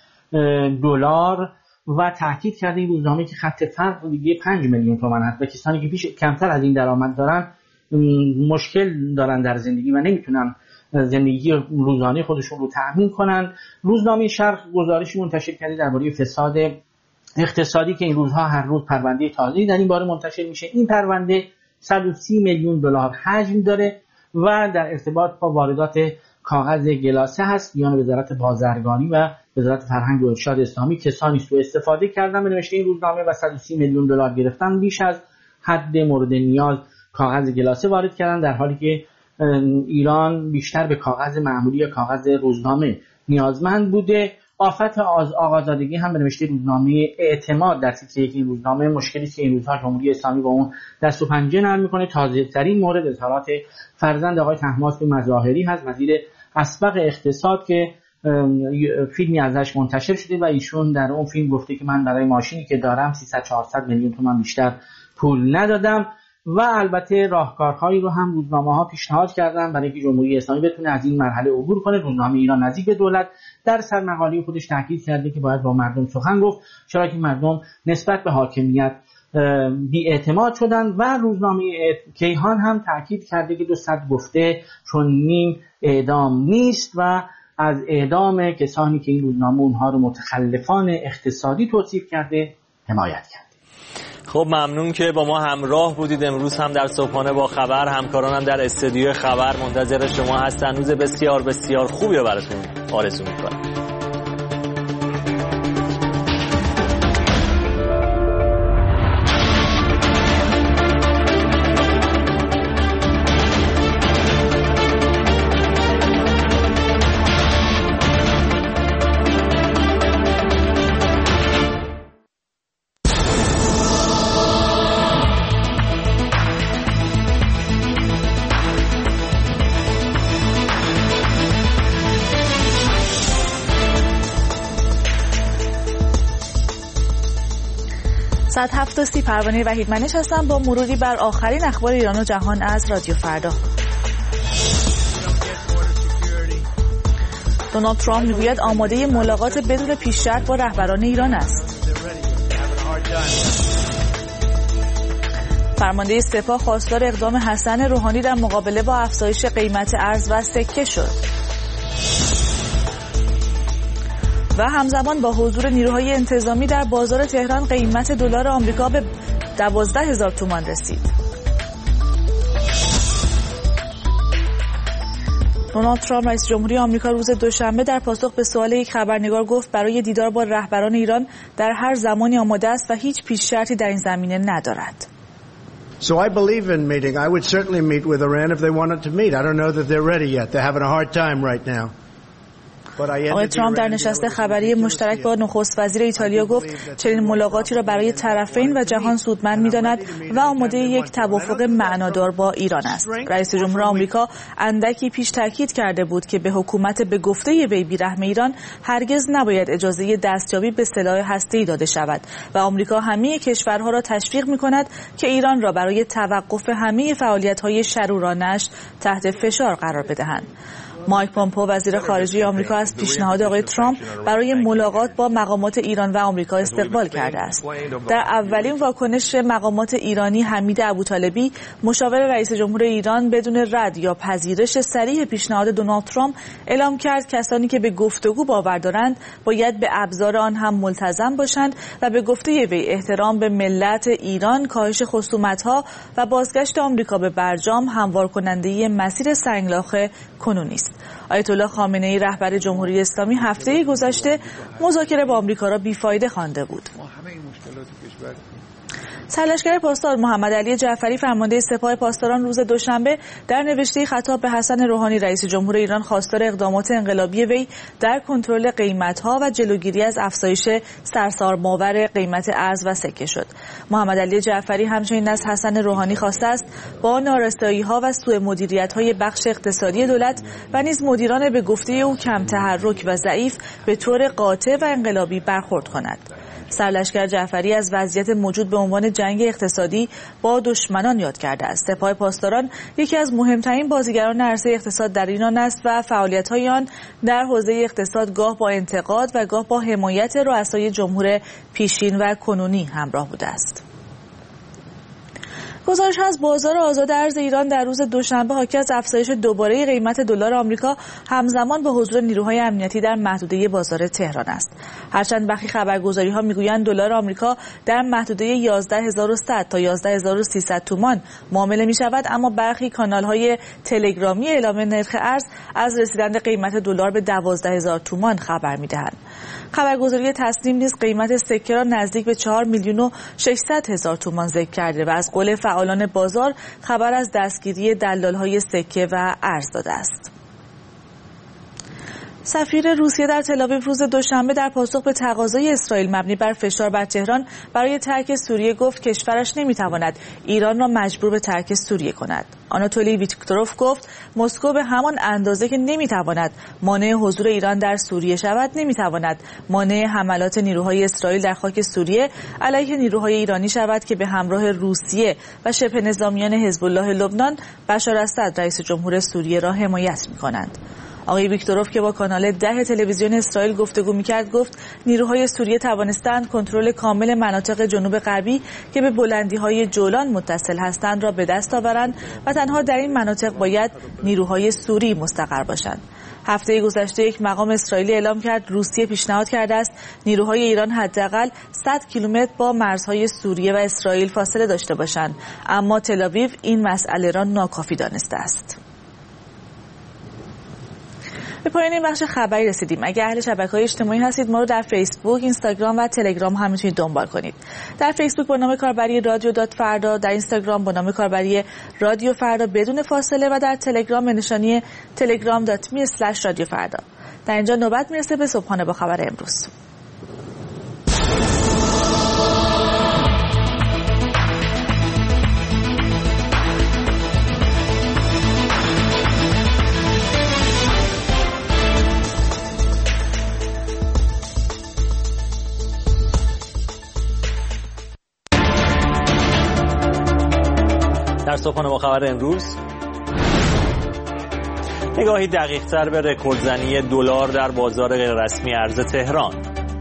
دلار و تاکید کرده این روزنامه که خط فرق دیگه پنج میلیون تومان هست و کسانی که پیش کمتر از این درآمد دارن مشکل دارن در زندگی و نمیتونن زندگی روزانه خودشون رو تأمین کنن. روزنامه شرق گزارشی منتشر کرده درباره فساد اقتصادی که این روزها هر روز پرونده تازه‌ای در این باره منتشر میشه. این پرونده صد و سی میلیون دلار حجم داره و در ارتباط با واردات کاغذ گلاسه هست. میان وزارت بازرگانی و وزارت فرهنگ و ارشاد اسلامی کسانی سوء استفاده کردن به نوشته این روزنامه و صد و سی میلیون دلار گرفتن، بیش از حد مورد نیاز کاغذ گلاسه وارد کردن، در حالی که ایران بیشتر به کاغذ معمولی یا کاغذ روزنامه نیازمند بوده. آفت آقازادگی هم به نوشته روزنامه اعتماد در تیتر یک این روزنامه مشکلی که این روزها جمهوری اسلامی با اون دست و پنجه نرم میکنه. تازه ترین مورد اظهارات فرزند آقای طهماسب مظاهری هست، وزیر اسبق اقتصاد، که فیلمی ازش منتشر شده و ایشون در اون فیلم گفته که من برای ماشینی که دارم سیصد چهارصد میلیون تومان بیشتر پول ندادم. و البته راهکارهایی رو هم روزنامه‌ها پیشنهاد کردن برای اینکه جمهوری اسلامی بتونه از این مرحله عبور کنه. روزنامه ایران نزدیک به دولت در سرمقاله خودش تاکید کرده که باید با مردم سخن گفت، چرا که مردم نسبت به حاکمیت بی‌اعتماد شدن. و روزنامه کیهان هم تاکید کرده که دو صد گفته چون نیم اعدام نیست و از اعدام کسانی که این روزنامه اونها رو متخلفان اقتصادی توصیف کرده حمایت کرد. خب ممنون که با ما همراه بودید. امروز هم در صبحانه با خبر همکارانم در استودیو خبر منتظر شما هستن. روز بسیار بسیار خوبی رو براتون آرزو می‌کنم. ساعت هفت و سی پروانه وحید منش هستم با مروری بر آخرین اخبار ایران و جهان از رادیو فردا. دونالد ترامپ میگوید آماده ملاقات بدون پیش شرط با رهبران ایران است. فرمانده سپاه خواستار اقدام حسن روحانی در مقابله با افزایش قیمت ارز و سکه شد. و همزمان با حضور نیروهای انتظامی در بازار تهران قیمت دلار آمریکا به دوازده هزار تومان رسید. دونالد ترامپ رئیس جمهوری آمریکا روز دوشنبه در پاسخ به سوال یک خبرنگار گفت برای دیدار با رهبران ایران در هر زمانی آماده است و هیچ پیش شرطی در این زمینه ندارد. So I believe in meeting. I would certainly meet with Iran if they wanted to meet. I don't know that they're ready yet. They're having a hard time right now. آقای ترامپ در نشست خبری مشترک با نخست وزیر ایتالیا گفت چنین ملاقاتی را برای طرفین و جهان سودمند می‌داند و آماده یک توافق معنادار با ایران است. رئیس جمهور آمریکا اندکی پیش تاکید کرده بود که به حکومت به گفته وی بی‌رحم ایران هرگز نباید اجازه دستیابی به سلاح هسته‌ای داده شود و آمریکا همه کشورها را تشویق می‌کند که ایران را برای توقف همه فعالیت‌های شرورانه‌اش تحت فشار قرار بدهند. مایک پومپئو وزیر خارجه آمریکا از پیشنهاد آقای ترامپ برای ملاقات با مقامات ایران و آمریکا استقبال کرده است. در اولین واکنش مقامات ایرانی حمید ابوطالبی مشاور رئیس جمهور ایران بدون رد یا پذیرش صریح پیشنهاد دونالد ترامپ اعلام کرد کسانی که به گفتگو باور دارند باید به ابزار آن هم ملتزم باشند و به گفته وی احترام به ملت ایران، کاهش خصومت‌ها و بازگشت آمریکا به برجام هموار کننده مسیر سنگلاخ کنونی است. آیت الله خامنه‌ای رهبر جمهوری اسلامی هفته گذشته مذاکره با آمریکا را بیفایده خوانده بود. سرلشکر پاسدار محمد علی جعفری فرمانده سپاه پاسداران روز دوشنبه در نوشته خطاب به حسن روحانی رئیس جمهور ایران خواستار اقدامات انقلابی وی در کنترل قیمت‌ها و جلوگیری از افزایش سرسام‌آور قیمت ارز و سکه شد. محمد علی جعفری همچنین از حسن روحانی خواسته است با نارسایی‌ها و سوء مدیریت‌های بخش اقتصادی دولت و نیز مدیران به گفته او کم تحرک و ضعیف به طور قاطع و انقلابی برخورد کند. سرلشکر جعفری از وضعیت موجود به عنوان جنگ اقتصادی با دشمنان یاد کرده است. سپاه پاسداران یکی از مهمترین بازیگران عرصه اقتصاد در ایران است و فعالیت‌های آن در حوزه اقتصاد گاه با انتقاد و گاه با حمایت رؤسای جمهور پیشین و کنونی همراه بوده است. گزارش از بازار آزاد ارز ایران در روز دوشنبه حاکی از افزایش دوباره قیمت دلار آمریکا همزمان با حضور نیروهای امنیتی در محدوده بازار تهران است. هرچند برخی خبرگزاری‌ها می‌گویند دلار آمریکا در محدوده یازده هزار و صد تا یازده هزار و سیصد تومان معامله می‌شود، اما برخی کانال‌های تلگرامی اعلام نرخ ارز از رسیدن قیمت دلار به دوازده هزار تومان خبر می‌دهند. خبرگزاری تسنیم نیز قیمت سکه را نزدیک به چهار میلیون و ششصد هزار تومان ذکر کرده و از قول فعالان بازار خبر از دستگیری دلال‌های سکه و ارز داده است. سفیر روسیه در تل‌آویو روز دوشنبه در پاسخ به تقاضای اسرائیل مبنی بر فشار بر تهران برای ترک سوریه گفت کشورش نمی‌تواند ایران را مجبور به ترک سوریه کند. آناتولی ویکتوروف گفت مسکو به همان اندازه که نمی‌تواند مانع حضور ایران در سوریه شود، نمی‌تواند مانع حملات نیروهای اسرائیل در خاک سوریه علیه نیروهای ایرانی شود که به همراه روسیه و شبه نظامیان حزب الله لبنان بشار اسد رئیس جمهور سوریه را حمایت می‌کنند. آقای ویکتوروف که با کانال ده تلویزیون اسرائیل گفتگو می‌کرد گفت نیروهای سوریه توانستند کنترل کامل مناطق جنوب غربی که به بلندی‌های جولان متصل هستند را به دست آورند و تنها در این مناطق باید نیروهای سوری مستقر باشند. هفته گذشته یک مقام اسرائیلی اعلام کرد روسیه پیشنهاد کرده است نیروهای ایران حداقل صد کیلومتر با مرزهای سوریه و اسرائیل فاصله داشته باشند، اما تل‌آویو این مسئله را ناکافی دانسته است. به پایان این بخش خبری رسیدیم. اگر اهل شبکه‌های اجتماعی هستید ما رو در فیسبوک، اینستاگرام و تلگرام هم میتونید دنبال کنید. در فیسبوک با نام کاربری رادیو دات فردا، در اینستاگرام با نام کاربری رادیو فردا بدون فاصله و در تلگرام به نشانی تلگرام دات می اسلش رادیو فردا. در اینجا نوبت میرسه به صبحانه با خبر امروز. در صبحانه با خبر امروز نگاهی دقیق‌تر به رکوردزنی دلار در بازار غیررسمی ارز تهران،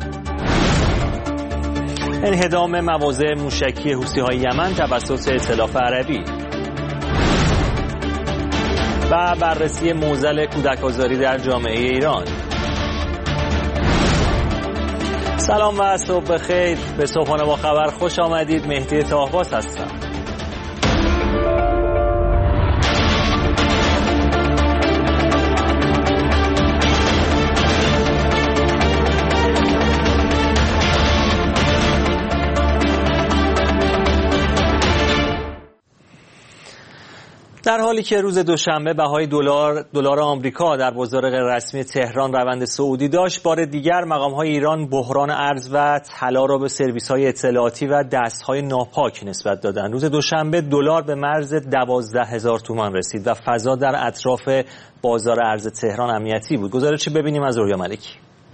انهدام مواضع موشکی حوثی‌های یمن توسط ائتلاف عربی و بررسی معضل کودک‌آزاری در جامعه ایران. سلام و صبح بخیر. به صبحانه با خبر خوش آمدید. مهدی طاهباز هستم. در حالی که روز دوشنبه بهای دلار دلار آمریکا در بازار غیررسمی تهران روند صعودی داشت، بار دیگر مقام‌های ایران بحران ارز و طلا را به سرویس‌های اطلاعاتی و دست‌های ناپاک نسبت دادند. روز دوشنبه دلار به مرز دوازده هزار تومان رسید و فضا در اطراف بازار ارز تهران امنیتی بود. گزارشی ببینیم از رویا ملکی.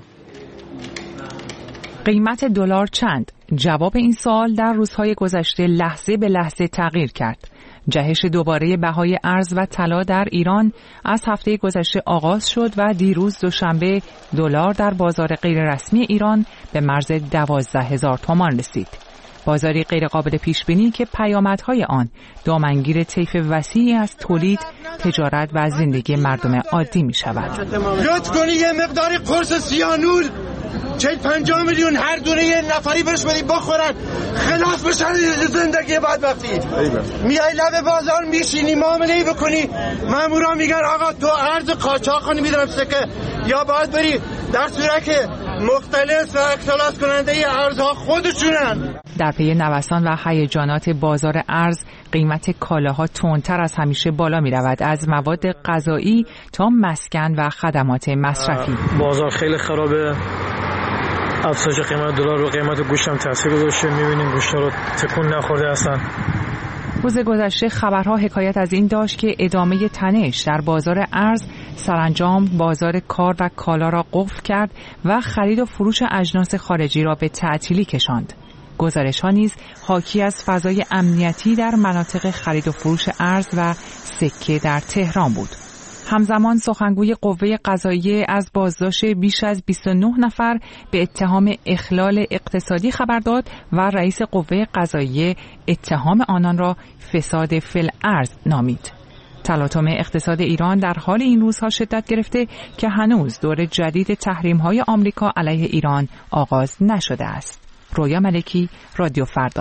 قیمت دلار چند؟ جواب این سوال در روزهای گذشته لحظه به لحظه تغییر کرد. جهش دوباره بهای ارز و طلا در ایران از هفته گذشته آغاز شد و دیروز دوشنبه دلار در بازار غیررسمی ایران به مرز دوازده هزار تومان رسید. بازاری غیرقابل پیش بینی که پیامدهای آن دامنگیر طیف وسیعی از تولید، تجارت و زندگی مردم عادی می شود. لطف کنی یه مقداری قرص سیانول چهل پنجاه میلیون هر دونه یه نفری برش بدی بخورن خلاص بشن زندگی بدبختی. میای لب بازار میشینی معامله‌ای بکنی، مامورا میگن آقا تو ارز قاچاق کنی میدونم سکه، یا باید بری در صورت که مختلف و اختلاس کننده ارزها خودشونن. در پی نوسان و هیجانات بازار ارز، قیمت کالاها تندتر از همیشه بالا می رود، از مواد غذایی تا مسکن و خدمات مصرفی. بازار خیلی خرابه. افزایش قیمت دلار رو قیمت گوشت هم تاثیر گذاشته. می‌بینیم گوشت‌ها رو تکون نخورده هستن. روز گذشته خبرها حکایت از این داشت که ادامه تنش در بازار ارز سرانجام بازار کار و کالا را قفل کرد و خرید و فروش اجناس خارجی را به تعطیلی کشاند. گزارش‌ها نیز حاکی از فضای امنیتی در مناطق خرید و فروش ارز و سکه در تهران بود. همزمان سخنگوی قوه قضاییه از بازداشت بیش از بیست و نه نفر به اتهام اخلال اقتصادی خبر داد و رئیس قوه قضاییه اتهام آنان را فساد فی الارض نامید. تلاطم اقتصاد ایران در حال این روزها شدت گرفته که هنوز دور جدید تحریم‌های آمریکا علیه ایران آغاز نشده است. رویا ملکی، رادیو فردا.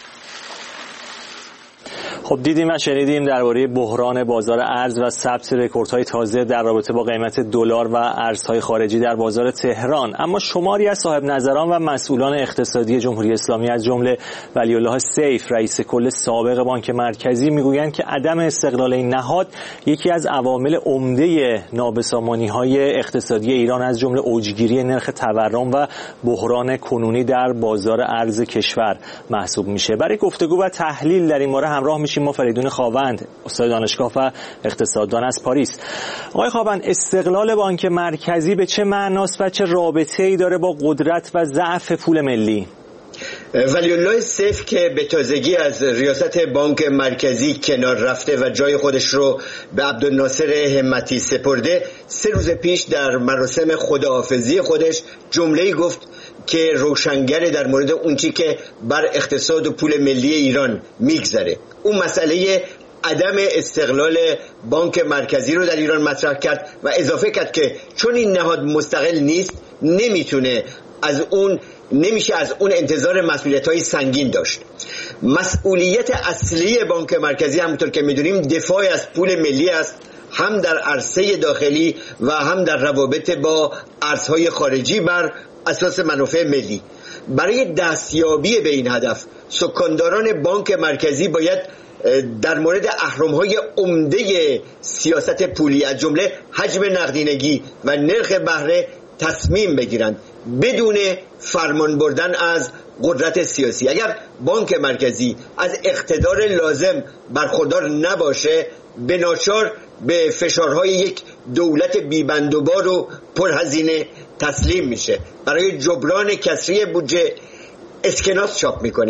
خب دیدیم و شنیدیم درباره بحران بازار ارز و ثبت رکوردهای تازه در رابطه با قیمت دلار و ارزهای خارجی در بازار تهران. اما شماری از صاحب نظران و مسئولان اقتصادی جمهوری اسلامی از جمله ولی الله سیف رئیس کل سابق بانک مرکزی میگویند که عدم استقلال این نهاد یکی از عوامل عمده نابسامانی‌های اقتصادی ایران از جمله اوجگیری نرخ تورم و بحران کنونی در بازار ارز کشور محسوب میشه. برای گفتگو و تحلیل در این باره همراه میشیم ما فریدون خاوند، استاد دانشگاه و اقتصاددان از پاریس. آقای خاوند، استقلال بانک مرکزی به چه معناست و چه رابطه‌ای داره با قدرت و ضعف پول ملی؟ ولی الله سیف که به تازگی از ریاست بانک مرکزی کنار رفته و جای خودش رو به عبدالناصر همتی سپرده، سه روز پیش در مراسم خداحافظی خودش جمله‌ای گفت که روشنگره در مورد اون چی که بر اقتصاد و پول ملی ایران میگذره. اون مسئله عدم استقلال بانک مرکزی رو در ایران مطرح کرد و اضافه کرد که چون این نهاد مستقل نیست نمیتونه از اون نمیشه از اون انتظار مسئولیت‌های سنگین داشت. مسئولیت اصلی بانک مرکزی همونطور که میدونیم دفاع از پول ملی است، هم در عرصه داخلی و هم در روابط با ارزهای خارجی بر اساس منافع ملی. برای دستیابی به این هدف سکانداران بانک مرکزی باید در مورد اهرم‌های عمده سیاست پولی از جمله حجم نقدینگی و نرخ بهره تصمیم بگیرند بدون فرمان بردن از قدرت سیاسی. اگر بانک مرکزی از اقتدار لازم برخوردار نباشه به ناچار به فشارهای یک دولت بیبندوبار و پرهزینه تسلیم میشه. برای جبران کسری بودجه اسکناس چاپ میکنه،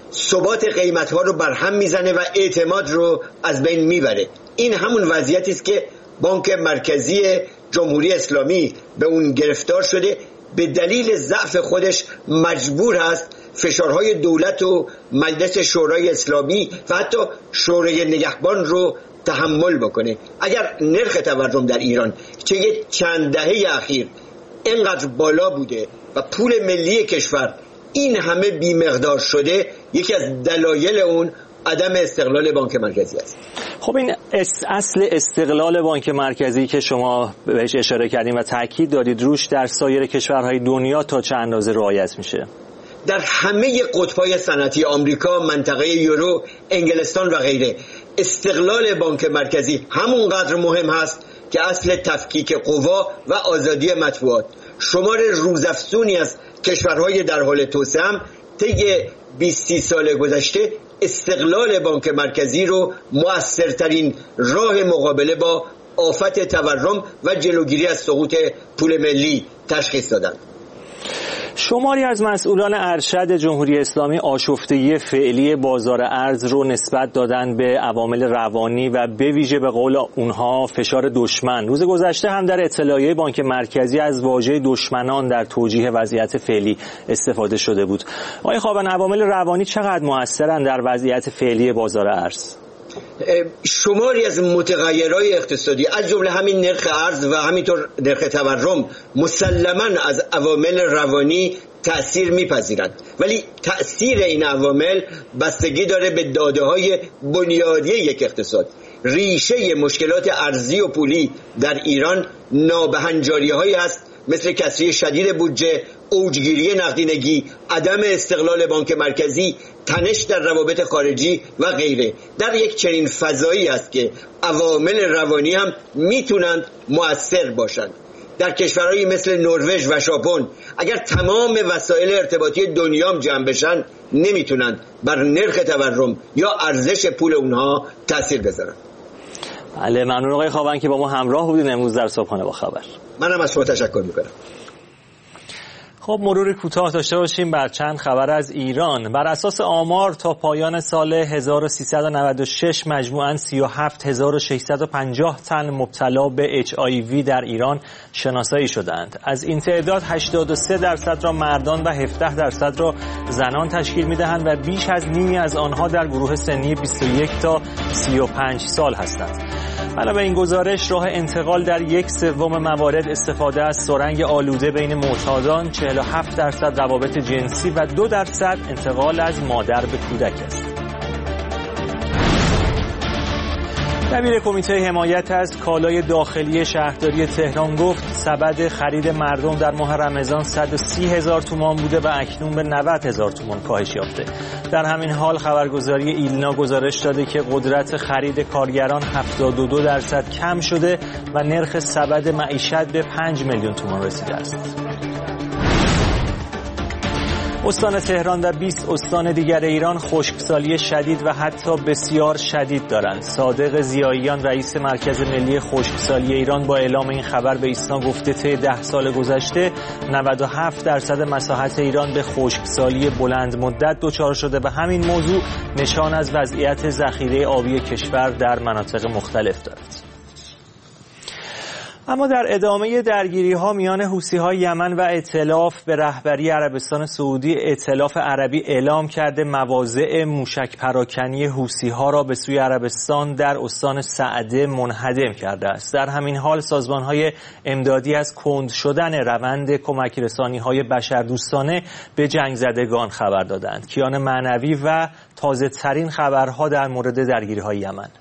ثبات قیمت‌ها رو برهم میزنه و اعتماد رو از بین میبره. این همون وضعیتی است که بانک مرکزی جمهوری اسلامی به اون گرفتار شده، به دلیل ضعف خودش مجبور هست فشارهای دولت و مجلس شورای اسلامی و حتی شورای نگهبان رو تحمل بکنه. اگر نرخ تورم در ایران چه یک چند دهه اخیر اینقدر بالا بوده و پول ملی کشور این همه بی‌مقدار شده، یکی از دلایل اون عدم استقلال بانک مرکزی است. خب این اصل استقلال بانک مرکزی که شما بهش اشاره کردین و تاکید دارید روش در سایر کشورهای دنیا تا چه اندازه رعایت میشه؟ در همه قطب‌های صنعتی آمریکا، منطقه یورو، انگلستان و غیره استقلال بانک مرکزی همونقدر مهم هست که اصل تفکیک قوا و آزادی مطبوعات. شمار روزافزونی از کشورهای در حال توسعه هم طی بیست سال گذشته استقلال بانک مرکزی رو مؤثرترین راه مقابله با آفت تورم و جلوگیری از سقوط پول ملی تشخیص دادند. شماری از مسئولان ارشد جمهوری اسلامی آشفتگی فعلی بازار ارز رو نسبت دادن به عوامل روانی و به ویژه به قول اونها فشار دشمن. روز گذشته هم در اطلاعیه بانک مرکزی از واژه دشمنان در توجیه وضعیت فعلی استفاده شده بود. آقای خاون، عوامل روانی چقدر مؤثرن در وضعیت فعلی بازار ارز؟ شماری از متغیرهای اقتصادی از جمله همین نرخ ارز و همینطور نرخ تورم مسلماً از عوامل روانی تأثیر میپذیرند، ولی تأثیر این عوامل بستگی داره به داده‌های بنیادی یک اقتصاد. ریشه مشکلات ارزی و پولی در ایران نابهنجاری‌هایی است مثل کسری شدید بودجه، اوجگیری نقدینگی، عدم استقلال بانک مرکزی، تنش در روابط خارجی و غیره. در یک چنین فضایی است که عوامل روانی هم میتونند مؤثر باشند. در کشورهایی مثل نروژ و ژاپن اگر تمام وسایل ارتباطی دنیا جمع بشن نمیتونند بر نرخ تورم یا ارزش پول اونها تاثیر بذارن. بله، ممنون آقای خاون که با ما همراه بودین امروز در صبحانه با خبر. منم از شما تشکر میکنم. خب مرور کوتاه داشته باشیم بر چند خبر از ایران. بر اساس آمار تا پایان سال هزار و سیصد و نود و شش مجموعاً سی و هفت هزار و ششصد و پنجاه تن مبتلا به اچ آی وی در ایران شناسایی شدند. از این تعداد هشتاد و سه درصد را مردان و هفده درصد را زنان تشکیل می‌دهند و بیش از نیمی از آنها در گروه سنی بیست و یک تا سی و پنج سال هستند. علاوه این گزارش راه انتقال در یک سوم موارد استفاده از سرنگ آلوده بین معتادان، چهل و هفت درصد روابط جنسی و دو درصد انتقال از مادر به کودک است. دبیر کمیته حمایت از کالای داخلی شهرداری تهران گفت سبد خرید مردم در ماه رمضان صد و سی هزار تومان بوده و اکنون به نود هزار تومان کاهش یافته. در همین حال خبرگزاری ایلنا گزارش داده که قدرت خرید کارگران هفتاد و دو درصد کم شده و نرخ سبد معیشت به پنج میلیون تومان رسیده است. استان تهران و بیست استان دیگر ایران خشکسالی شدید و حتی بسیار شدید دارند. صادق ضیاییان رئیس مرکز ملی خشکسالی ایران با اعلام این خبر به ایسنا گفته طی ده سال گذشته نود و هفت درصد مساحت ایران به خشکسالی بلند مدت دچار شده و همین موضوع نشان از وضعیت ذخیره آبی کشور در مناطق مختلف دارد. اما در ادامه درگیری‌ها میان حوثی‌های یمن و ائتلاف به رهبری عربستان سعودی، ائتلاف عربی اعلام کرده مواضع موشک پراکنی حوثی‌ها را به سوی عربستان در استان سعده منهدم کرده است. در همین حال سازمان‌های امدادی از کند شدن روند کمک رسانی‌های بشردوستانه به جنگ زدگان خبر دادند. کیان معنوی و تازه‌ترین خبرها در مورد درگیری‌های یمن.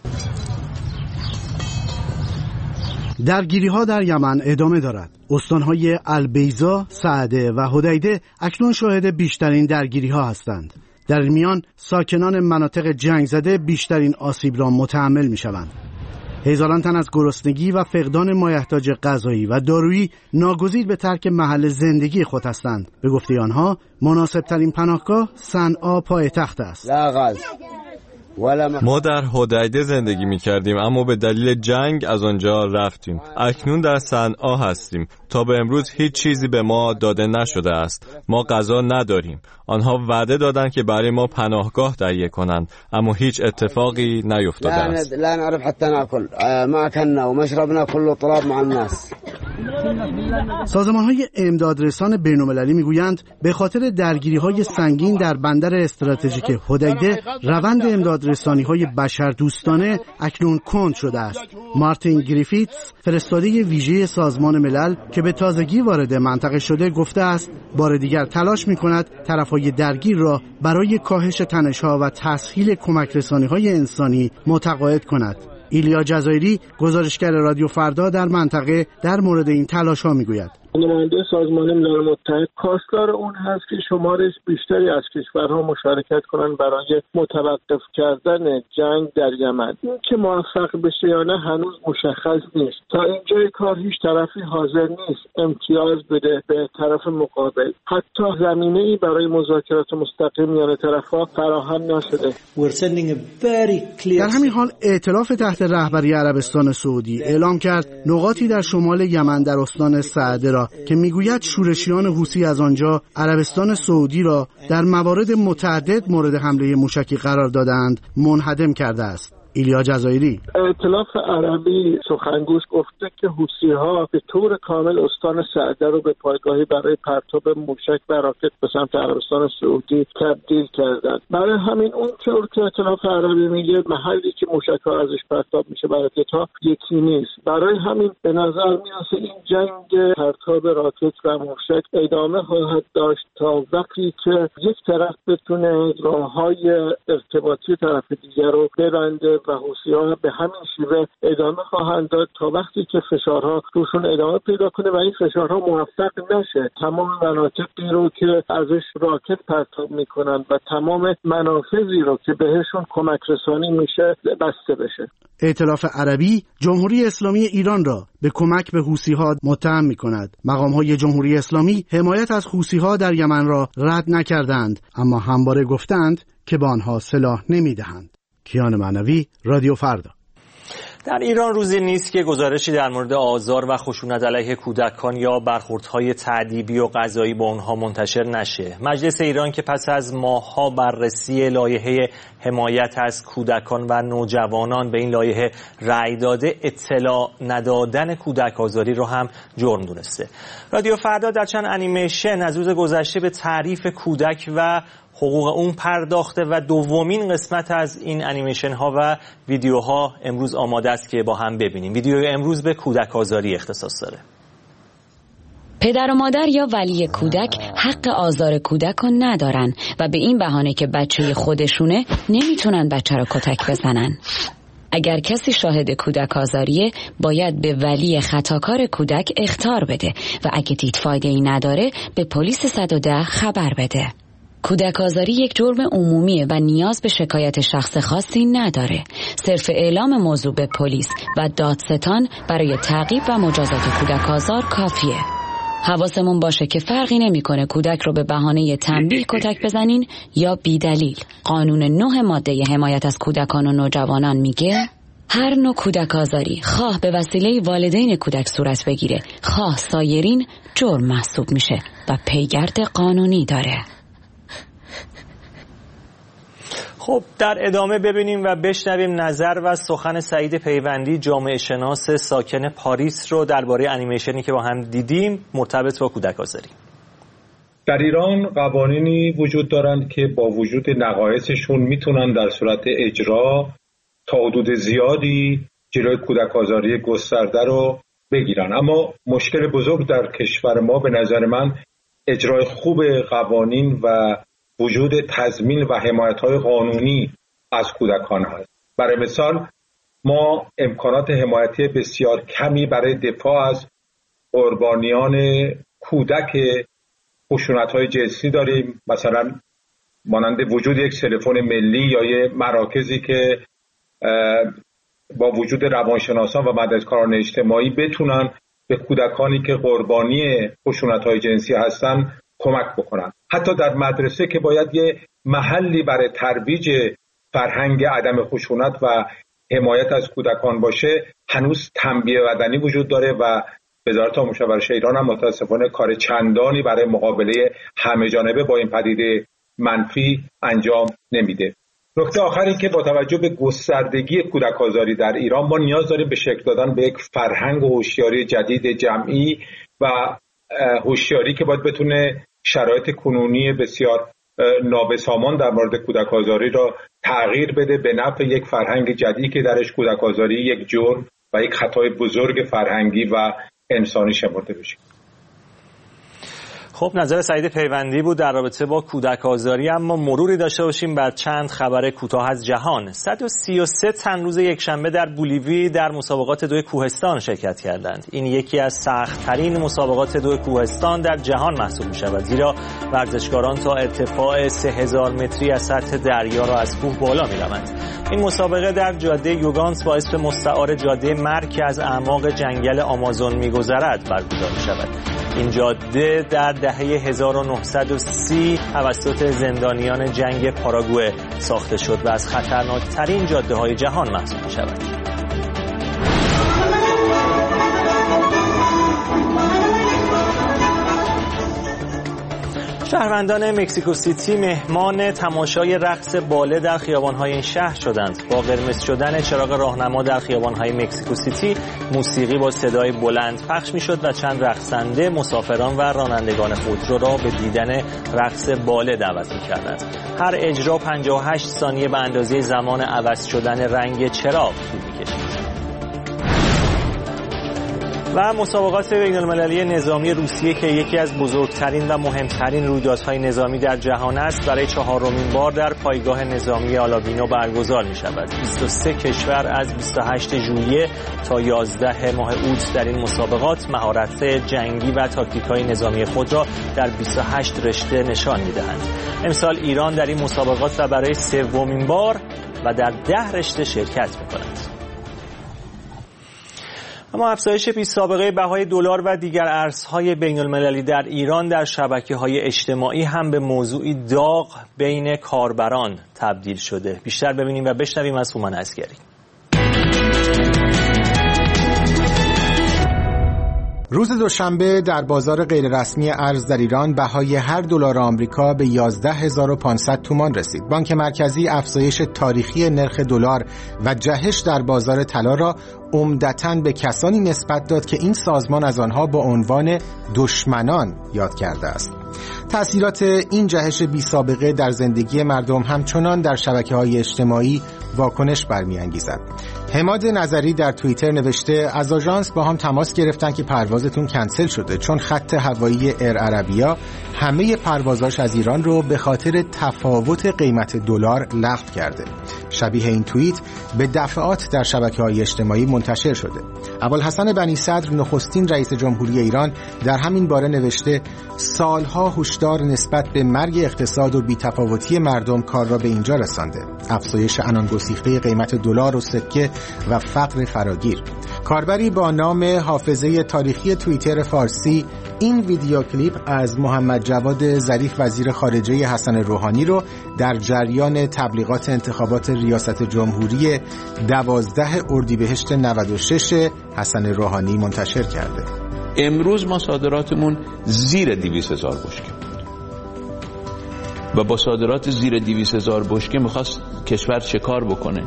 درگیری‌ها در یمن ادامه دارد. استان‌های البیضا، سعده و حدیده اکنون شاهد بیشترین درگیری‌ها هستند. در میان ساکنان مناطق جنگ زده بیشترین آسیب را متحمل می‌شوند. هزاران تن از گرسنگی و فقدان مایحتاج غذایی و دارویی ناگزیر به ترک محل زندگی خود هستند. به گفته آنها مناسب‌ترین پناهگاه صنعا پایتخت است. لا غاز ما در حدیده زندگی می کردیم اما به دلیل جنگ از آنجا رفتیم. اکنون در صنعا هستیم. تا به امروز هیچ چیزی به ما داده نشده است. ما غذا نداریم. آنها وعده دادند که برای ما پناهگاه تهیه کنند اما هیچ اتفاقی نیفتاده است. لا نعرف حتى ناكل ما اكلنا ومشربنا كله طلاب مع الناس. سازمان‌های امدادرسان بین‌المللی میگویند به خاطر درگیری‌های سنگین در بندر استراتژیک حدیده روند امدادرسانی‌های بشردوستانه اکنون کند شده است. مارتین گریفیتس فرستاده ویژه سازمان ملل که به تازگی وارد منطقه شده گفته است بار دیگر تلاش می‌کند طرف‌های درگیر را برای کاهش تنش‌ها و تسهیل کمک‌رسانی‌های انسانی متقاعد کند. ایلیا جزایری گزارشگر رادیو فردا در منطقه در مورد این تلاش‌ها میگوید. نماینده سازمان ملل متحد خواستار اون هست که شمار بیشتری از کشورها مشارکت کنند برای متوقف کردن جنگ در یمن. این که موفق بشه یا نه هنوز مشخص نیست. تا اینجای کار هیچ طرفی حاضر نیست امتیاز بده به طرف مقابل. حتی زمینه‌ای برای مذاکرات مستقیم میان طرف‌ها فراهم نشده. در همین حال ائتلاف تحت رهبری عربستان سعودی اعلام کرد نقاطی در شمال یمن در استان سعده را که میگوید شورشیان حوثی از آنجا عربستان سعودی را در موارد متعدد مورد حمله موشکی قرار دادند منهدم کرده است. ایلیا جزایری ائتلاف عربی سخنگوش گفته که حوثی‌ها به طور کامل استان سعده رو به پایگاهی برای پرتاب موشک و راکت به سمت عربستان سعودی تبدیل کردند. برای همین اون طور که ائتلاف عربی میگه محلی که موشک‌ها ازش پرتاب میشه برای تا یکی نیست. برای همین به نظر میاد این جنگ پرتاب راکت و موشک ادامه خواهد داشت تا وقتی که یک طرف بتونه راه‌های ارتباطی طرف دیگر رو ببنده و حوثی‌ها به همین شیوه ادامه خواهند داد تا وقتی که فشارها روشون ادامه پیدا کنه و این فشارها موفق نشه تمام مناطقی رو که ازش راکت پرتاب میکنن و تمام منافذی رو که بهشون کمک رسانی میشه بسته بشه. ائتلاف عربی جمهوری اسلامی ایران را به کمک به حوثی‌ها متهم می‌کند. مقام‌های جمهوری اسلامی حمایت از حوثی‌ها در یمن را رد نکردند اما همواره گفتند که به آنها سلاح نمی‌دهند. کیان معنوی، رادیو فردا. در ایران روزی نیست که گزارشی در مورد آزار و خشونت علیه کودکان یا برخوردهای تأدیبی و قضایی با آنها منتشر نشه. مجلس ایران که پس از ماه‌ها بررسی لایحه حمایت از کودکان و نوجوانان به این لایحه رأی داده، اطلاع ندادن کودک آزاری رو هم جرم دونسته. رادیو فردا در چند انیمیشن از روز گذشته به تعریف کودک و حقوق اون پرداخته و دومین قسمت از این انیمیشن ها و ویدیوها امروز آماده است که با هم ببینیم. ویدیو امروز به کودک آزاری اختصاص داره. پدر و مادر یا ولی کودک حق آزار کودک رو ندارن و به این بهانه که بچه خودشونه نمیتونن بچه رو کتک بزنن. اگر کسی شاهد کودک آزاریه باید به ولی خطاکار کودک اخطار بده و اگه دید فایده ای نداره به پلیس صد و ده خبر بده. کودک آزاری یک جرم عمومیه و نیاز به شکایت شخص خاصی نداره. صرف اعلام موضوع به پلیس و دادستان برای تعقیب و مجازات کودک آزار کافیه. حواسمون باشه که فرقی نمیکنه کودک رو به بهانه تنبیه کتک بزنین یا بی دلیل. قانون نه ماده حمایت از کودکان و نوجوانان میگه هر نوع کودک آزاری خواه به وسیله والدین کودک صورت بگیره خواه سایرین جرم محسوب میشه و پیگرد قانونی داره. خب در ادامه ببینیم و بشنویم نظر و سخن سعید پیوندی جامعه شناس ساکن پاریس رو درباره انیمیشنی که با هم دیدیم مرتبط با کودک آزاری. در ایران قوانینی وجود دارند که با وجود نقایصشون میتونن در صورت اجرا تا حدود زیادی جلوی کودک آزاری گسترده رو بگیرن، اما مشکل بزرگ در کشور ما به نظر من اجرای خوب قوانین و وجود تضمین و حمایت‌های قانونی از کودکان هست. برای مثال ما امکانات حمایتی بسیار کمی برای دفاع از قربانیان کودک خشونت‌های جنسی داریم، مثلا مانند وجود یک تلفن ملی یا یک مراکزی که با وجود روانشناسان و مددکاران اجتماعی بتونن به کودکانی که قربانی خشونت‌های جنسی هستن کمک بکنن. حتی در مدرسه که باید یه محلی برای ترویج فرهنگ عدم خشونت و حمایت از کودکان باشه، هنوز تنبیه بدنی وجود داره و وزارت آموزش و پرورش ایران هم متاسفانه کار چندانی برای مقابله همه جانبه با این پدیده منفی انجام نمیده. نکته آخری که با توجه به گستردگی کودک آزاری در ایران ما نیاز داریم به شکل دادن به یک فرهنگ و هوشیاری جدید جمعی و هوشیاری که باید بتونه شرایط کنونی بسیار نابسامان در مورد کودک آزاری را تغییر بده به نفع یک فرهنگ جدید که درش کودک آزاری یک جرم و یک خطای بزرگ فرهنگی و انسانی شمرده بشه. خب نظر سعید پیوندی بود در رابطه با کودک آزاری. اما مروری داشته باشیم بر چند خبر کوتاه از جهان. صد و سی و سه تن روز یکشنبه در بولیوی در مسابقات دو کوهستان شرکت کردند. این یکی از سخت‌ترین مسابقات دو کوهستان در جهان محسوب می‌شود، زیرا ورزشکاران تا ارتفاع سه هزار متری از سطح دریا را از کوه بالا می‌روند. این مسابقه در جاده یوگانس با اسم مستعار جاده مرگ که از اعماق جنگل آمازون می‌گذرد برگزار می‌شود. این جاده در دهه هزار و نهصد و سی توسط زندانیان جنگ پاراگوئه ساخته شد و از خطرناکترین جاده‌های جهان محسوب می‌شود. شهروندان مکزیکو سیتی مهمان تماشای رقص باله در خیابان‌های این شهر شدند. با قرمز شدن چراغ راهنما در خیابان‌های مکزیکو سیتی، موسیقی با صدای بلند پخش می‌شد و چند رقصنده مسافران و رانندگان خودرو را به دیدن رقص باله دعوت می‌کردند. هر اجرا پنجاه و هشت ثانیه به اندازه زمان عوض شدن رنگ چراغ طول می‌کشید. و مسابقات بین‌المللی نظامی روسیه که یکی از بزرگترین و مهمترین رویدادهای نظامی در جهان است، برای چهارمین بار در پایگاه نظامی آلابینو برگزار می شود. بیست و سه کشور از بیست و هشت ژوئیه تا یازده ماه اوت در این مسابقات مهارت جنگی و تاکتیک‌های نظامی خود را در بیست و هشت رشته نشان می دهند. امسال ایران در این مسابقات و برای سومین بار و در ده رشته شرکت می کند. اما افزایش بی‌سابقه بهای دلار و دیگر ارزهای بین‌المللی در ایران در شبکه‌های اجتماعی هم به موضوعی داغ بین کاربران تبدیل شده. بیشتر ببینیم و بشنویم از هومان عسگری. روز دوشنبه در بازار غیررسمی ارز در ایران بهای هر دلار آمریکا به یازده هزار و پانصد تومان رسید. بانک مرکزی افزایش تاریخی نرخ دلار و جهش در بازار طلا را عمدتاً به کسانی نسبت داد که این سازمان از آنها با عنوان دشمنان یاد کرده است. تأثیرات این جهش بی سابقه در زندگی مردم همچنان در شبکه‌های اجتماعی واکنش برمی‌انگیزد. حماد نظری در توییتر نوشته از آژانس با هم تماس گرفتن که پروازتون کنسل شده، چون خط هوایی ایر عربیا همه پروازاش از ایران رو به خاطر تفاوت قیمت دلار لغو کرده. شبیه این توییت به دفعات در شبکه‌های اجتماعی منتشر شده. ابوالحسن بنی صدر نخستین رئیس جمهوری ایران در همین باره نوشته سالها هشدار نسبت به مرگ اقتصاد و بی‌تفاوتی مردم کار را به اینجا رسانده. افزایش عنان‌گسیخته قیمت دلار و سکه و فقر فراگیر. کاربری با نام حافظه تاریخی توییتر فارسی این ویدیو کلیپ از محمد جواد ظریف وزیر خارجه حسن روحانی رو در جریان تبلیغات انتخابات ریاست جمهوری دوازده اردیبهشت نود و شش حسن روحانی منتشر کرده. امروز ما صادراتمون زیر دویست هزار بشکه بود و با صادرات زیر دویست هزار بشکه میخواست کشور چه کار بکنه؟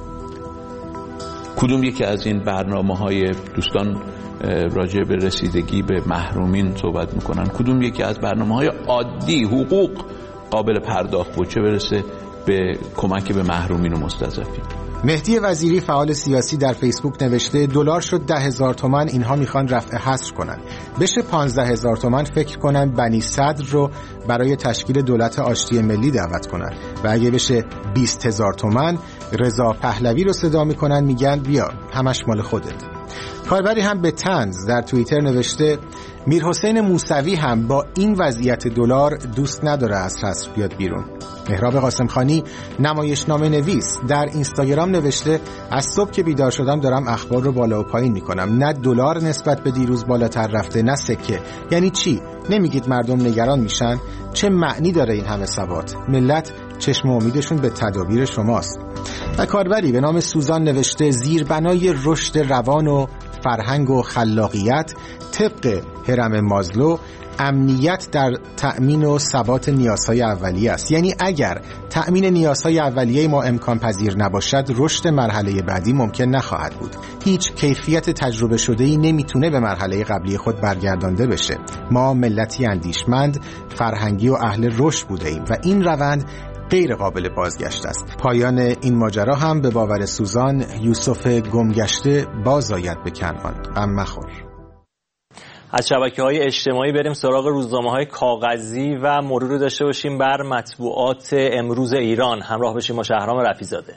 کدوم یکی از این برنامه‌های دوستان راجع به رسیدگی به محرومین صحبت میکنن؟ کدوم یکی از برنامه‌های عادی حقوق قابل پرداخت بود، چه برسه به کمک به محرومین و مستضعفین؟ مهدی وزیری فعال سیاسی در فیسبوک نوشته دلار شد ده هزار تومان، اینها میخوان رفع حصر کنن. بشه پانزده هزار تومان فکر کنن بنی صدر رو برای تشکیل دولت آشتی ملی دعوت کنن و اگه بشه بیست هزار تومان رضا پهلوی رو صدا میکنن میگن بیا همش مال خودت. کاربری هم به طنز در توییتر نوشته میرحسین موسوی هم با این وضعیت دلار دوست نداره از حصر بیاد بیرون. مهراب قاسمخانی نمایشنامه نویس در اینستاگرام نوشته از صبح که بیدار شدم دارم اخبار رو بالا و پایین میکنم، نه دلار نسبت به دیروز بالاتر رفته نه سکه. یعنی چی؟ نمیگید مردم نگران میشن؟ چه معنی داره این همه ثبات؟ ملت چشم امیدشون به تدابیر شماست. و کاربری به نام سوزان نوشته زیربنای رشد روان و فرهنگ و خلاقیت طبق هرم مازلو امنیت در تأمین و ثبات نیازهای اولیه است. یعنی اگر تأمین نیازهای اولیه ما امکان پذیر نباشد، رشد مرحله بعدی ممکن نخواهد بود. هیچ کیفیت تجربه شده‌ای نمیتونه به مرحله قبلی خود برگردانده بشه. ما ملتی اندیشمند، فرهنگی و اهل رشد بوده ایم و این روند غیر قابل بازگشت است. پایان این ماجرا هم به باور سوزان یوسف گمگشته باز آید به کنعان. غم مخور. از شبکه‌های اجتماعی بریم سراغ روزنامه‌های کاغذی و مرور داشته باشیم بر مطبوعات امروز ایران. همراه بشیم با شهرام رفیع‌زاده.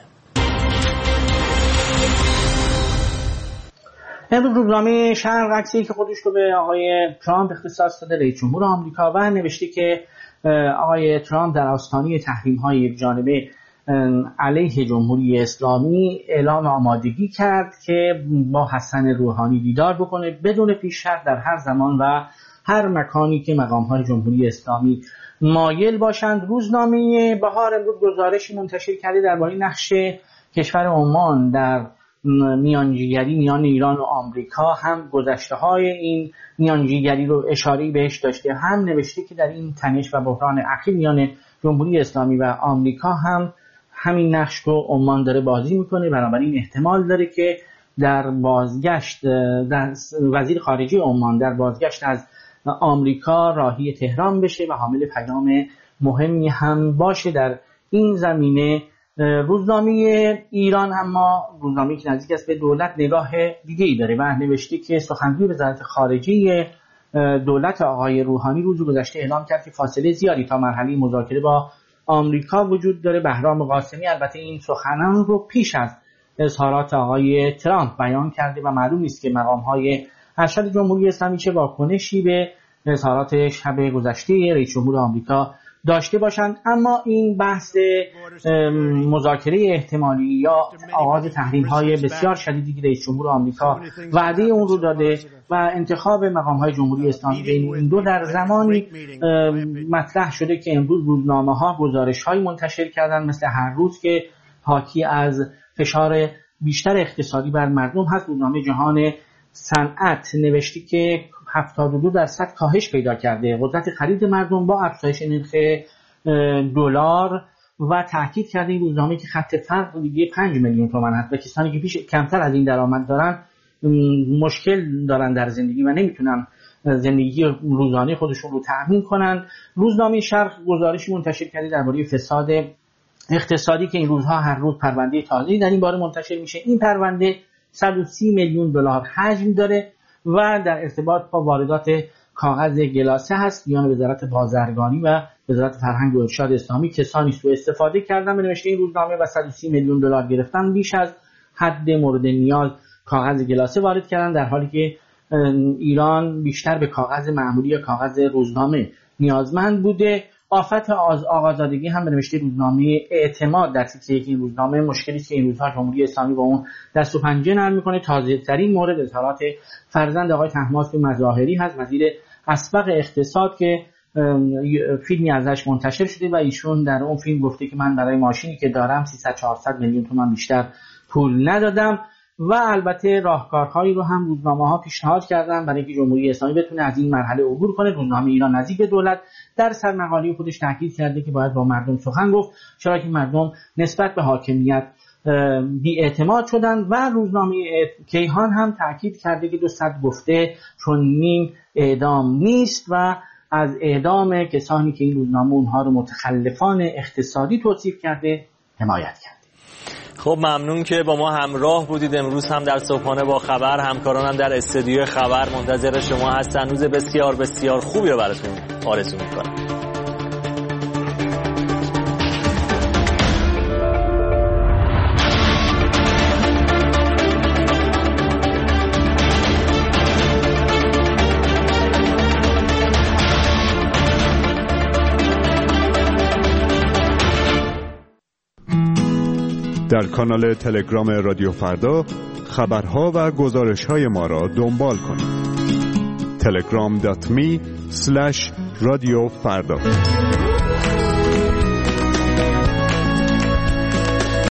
امروز روزنامه شرق عکسی که خودش رو به آقای ترامپ اختصاص داده، رئیس جمهور آمریکا، و نوشته که آقای ترامپ در آستانه تحریم‌های یکجانبه علیه جمهوری اسلامی اعلام آمادگی کرد که با حسن روحانی دیدار بکنه بدون پیش‌شرط در هر زمان و هر مکانی که مقام‌های جمهوری اسلامی مایل باشند. روزنامه بهار امروز گزارشی منتشر کرده درباره نقش کشور عمان در میانجیگری میان ایران و آمریکا. هم گذشته‌های این میانجیگری رو اشاره‌ای بهش داشته، هم نوشته که در این تنش و بحران اخیر میان جمهوری اسلامی و آمریکا هم همین نقش رو عمان داره بازی میکنه. بنابراین احتمال داره که در بازگشت در وزیر خارجه عمان در بازگشت از آمریکا راهی تهران بشه و حامل پیام مهمی هم باشه در این زمینه. روزنامه ایران اما روزنامه‌ای که نزدیک است به دولت نگاه دیگه‌ای داره و نوشته که سخنگوی وزارت خارجه دولت آقای روحانی روز گذشته اعلام کرد که فاصله زیادی تا مرحله مذاکره با آمریکا وجود داره. بهرام قاسمی البته این سخنان رو پیش از اظهارات آقای ترامپ بیان کرده و معلوم نیست که مقام‌های ارشد جمهوری اسلامی چه واکنشی به اظهارات شب گذشته رئیس جمهور آمریکا داشته باشند. اما این بحث مذاکره احتمالی یا آغاز تحریم‌های بسیار شدیدی که رئیس جمهور آمریکا وعده اون رو داده و انتخاب مقام‌های جمهوری اسلامی بین این دو در زمانی مطرح شده که امروز روزنامه‌ها گزارش‌های منتشر کردن مثل هر روز که حاکی از فشار بیشتر اقتصادی بر مردم هست. روزنامه جهان صنعت نوشته که هفتاد و دو درصد کاهش پیدا کرده قدرت خرید مردم با افزایش نرخ دلار و تاکید کرده این روزنامه که خط فقر دیگه پنج میلیون تومان هست و کسانی که پیش کمتر از این درآمد دارن مشکل دارن در زندگی و نمیتونن زندگی روزانه خودشون رو تأمین کنن. روزنامه شرق گزارشی منتشر کرده درباره فساد اقتصادی که این روزها هر روز پرونده تازه‌ای در این باره منتشر میشه. این پرونده صد و سی میلیون دلار حجم داره و در ارتباط با واردات کاغذ گلاسه هست. میان وزارت بازرگانی و وزارت فرهنگ و ارشاد اسلامی کسانی سوء استفاده کردن به نوشته این روزنامه و صد و سی میلیون دلار گرفتن، بیش از حد مورد نیاز کاغذ گلاسه وارد کردن، در حالی که ایران بیشتر به کاغذ معمولی یا کاغذ روزنامه نیازمند بوده. آفت آقازادگی هم به نوشته روزنامه اعتماد در تیتر یک این روزنامه مشکلی که این روزها جمهوری اسلامی با اون دست و پنجه نرم میکنه. تازه ترین مورد اظهارات فرزند آقای طهماسب مظاهری هست، وزیر اسبق اقتصاد، که فیلمی ازش منتشر شده و ایشون در اون فیلم گفته که من برای ماشینی که دارم سیصد چهارصد میلیون تومان بیشتر پول ندادم. و البته راهکارهایی رو هم روزنامه‌ها پیشنهاد کردن برای اینکه جمهوری اسلامی بتونه از این مرحله عبور کنه. روزنامه ایران نزدیک به دولت در سرمقاله خودش تاکید کرده که باید با مردم سخن گفت، چرا که مردم نسبت به حاکمیت بی‌اعتماد شدن. و روزنامه کیهان هم تاکید کرده که دو صد گفته چون نیم اعدام نیست و از اعدام کسانی که این روزنامه اونها رو متخلفان اقتصادی توصیف کرده حمایت کرد. خب ممنون که با ما همراه بودید. امروز هم در صبحانه با خبر همکارانم در استودیو خبر منتظر شما هستن. روز بسیار بسیار خوبی رو براتون آرزو می‌کنم. در کانال تلگرام رادیو فردا خبرها و گزارش‌های ما را دنبال کنید. تلگرام دات می اسلش رادیو فردا.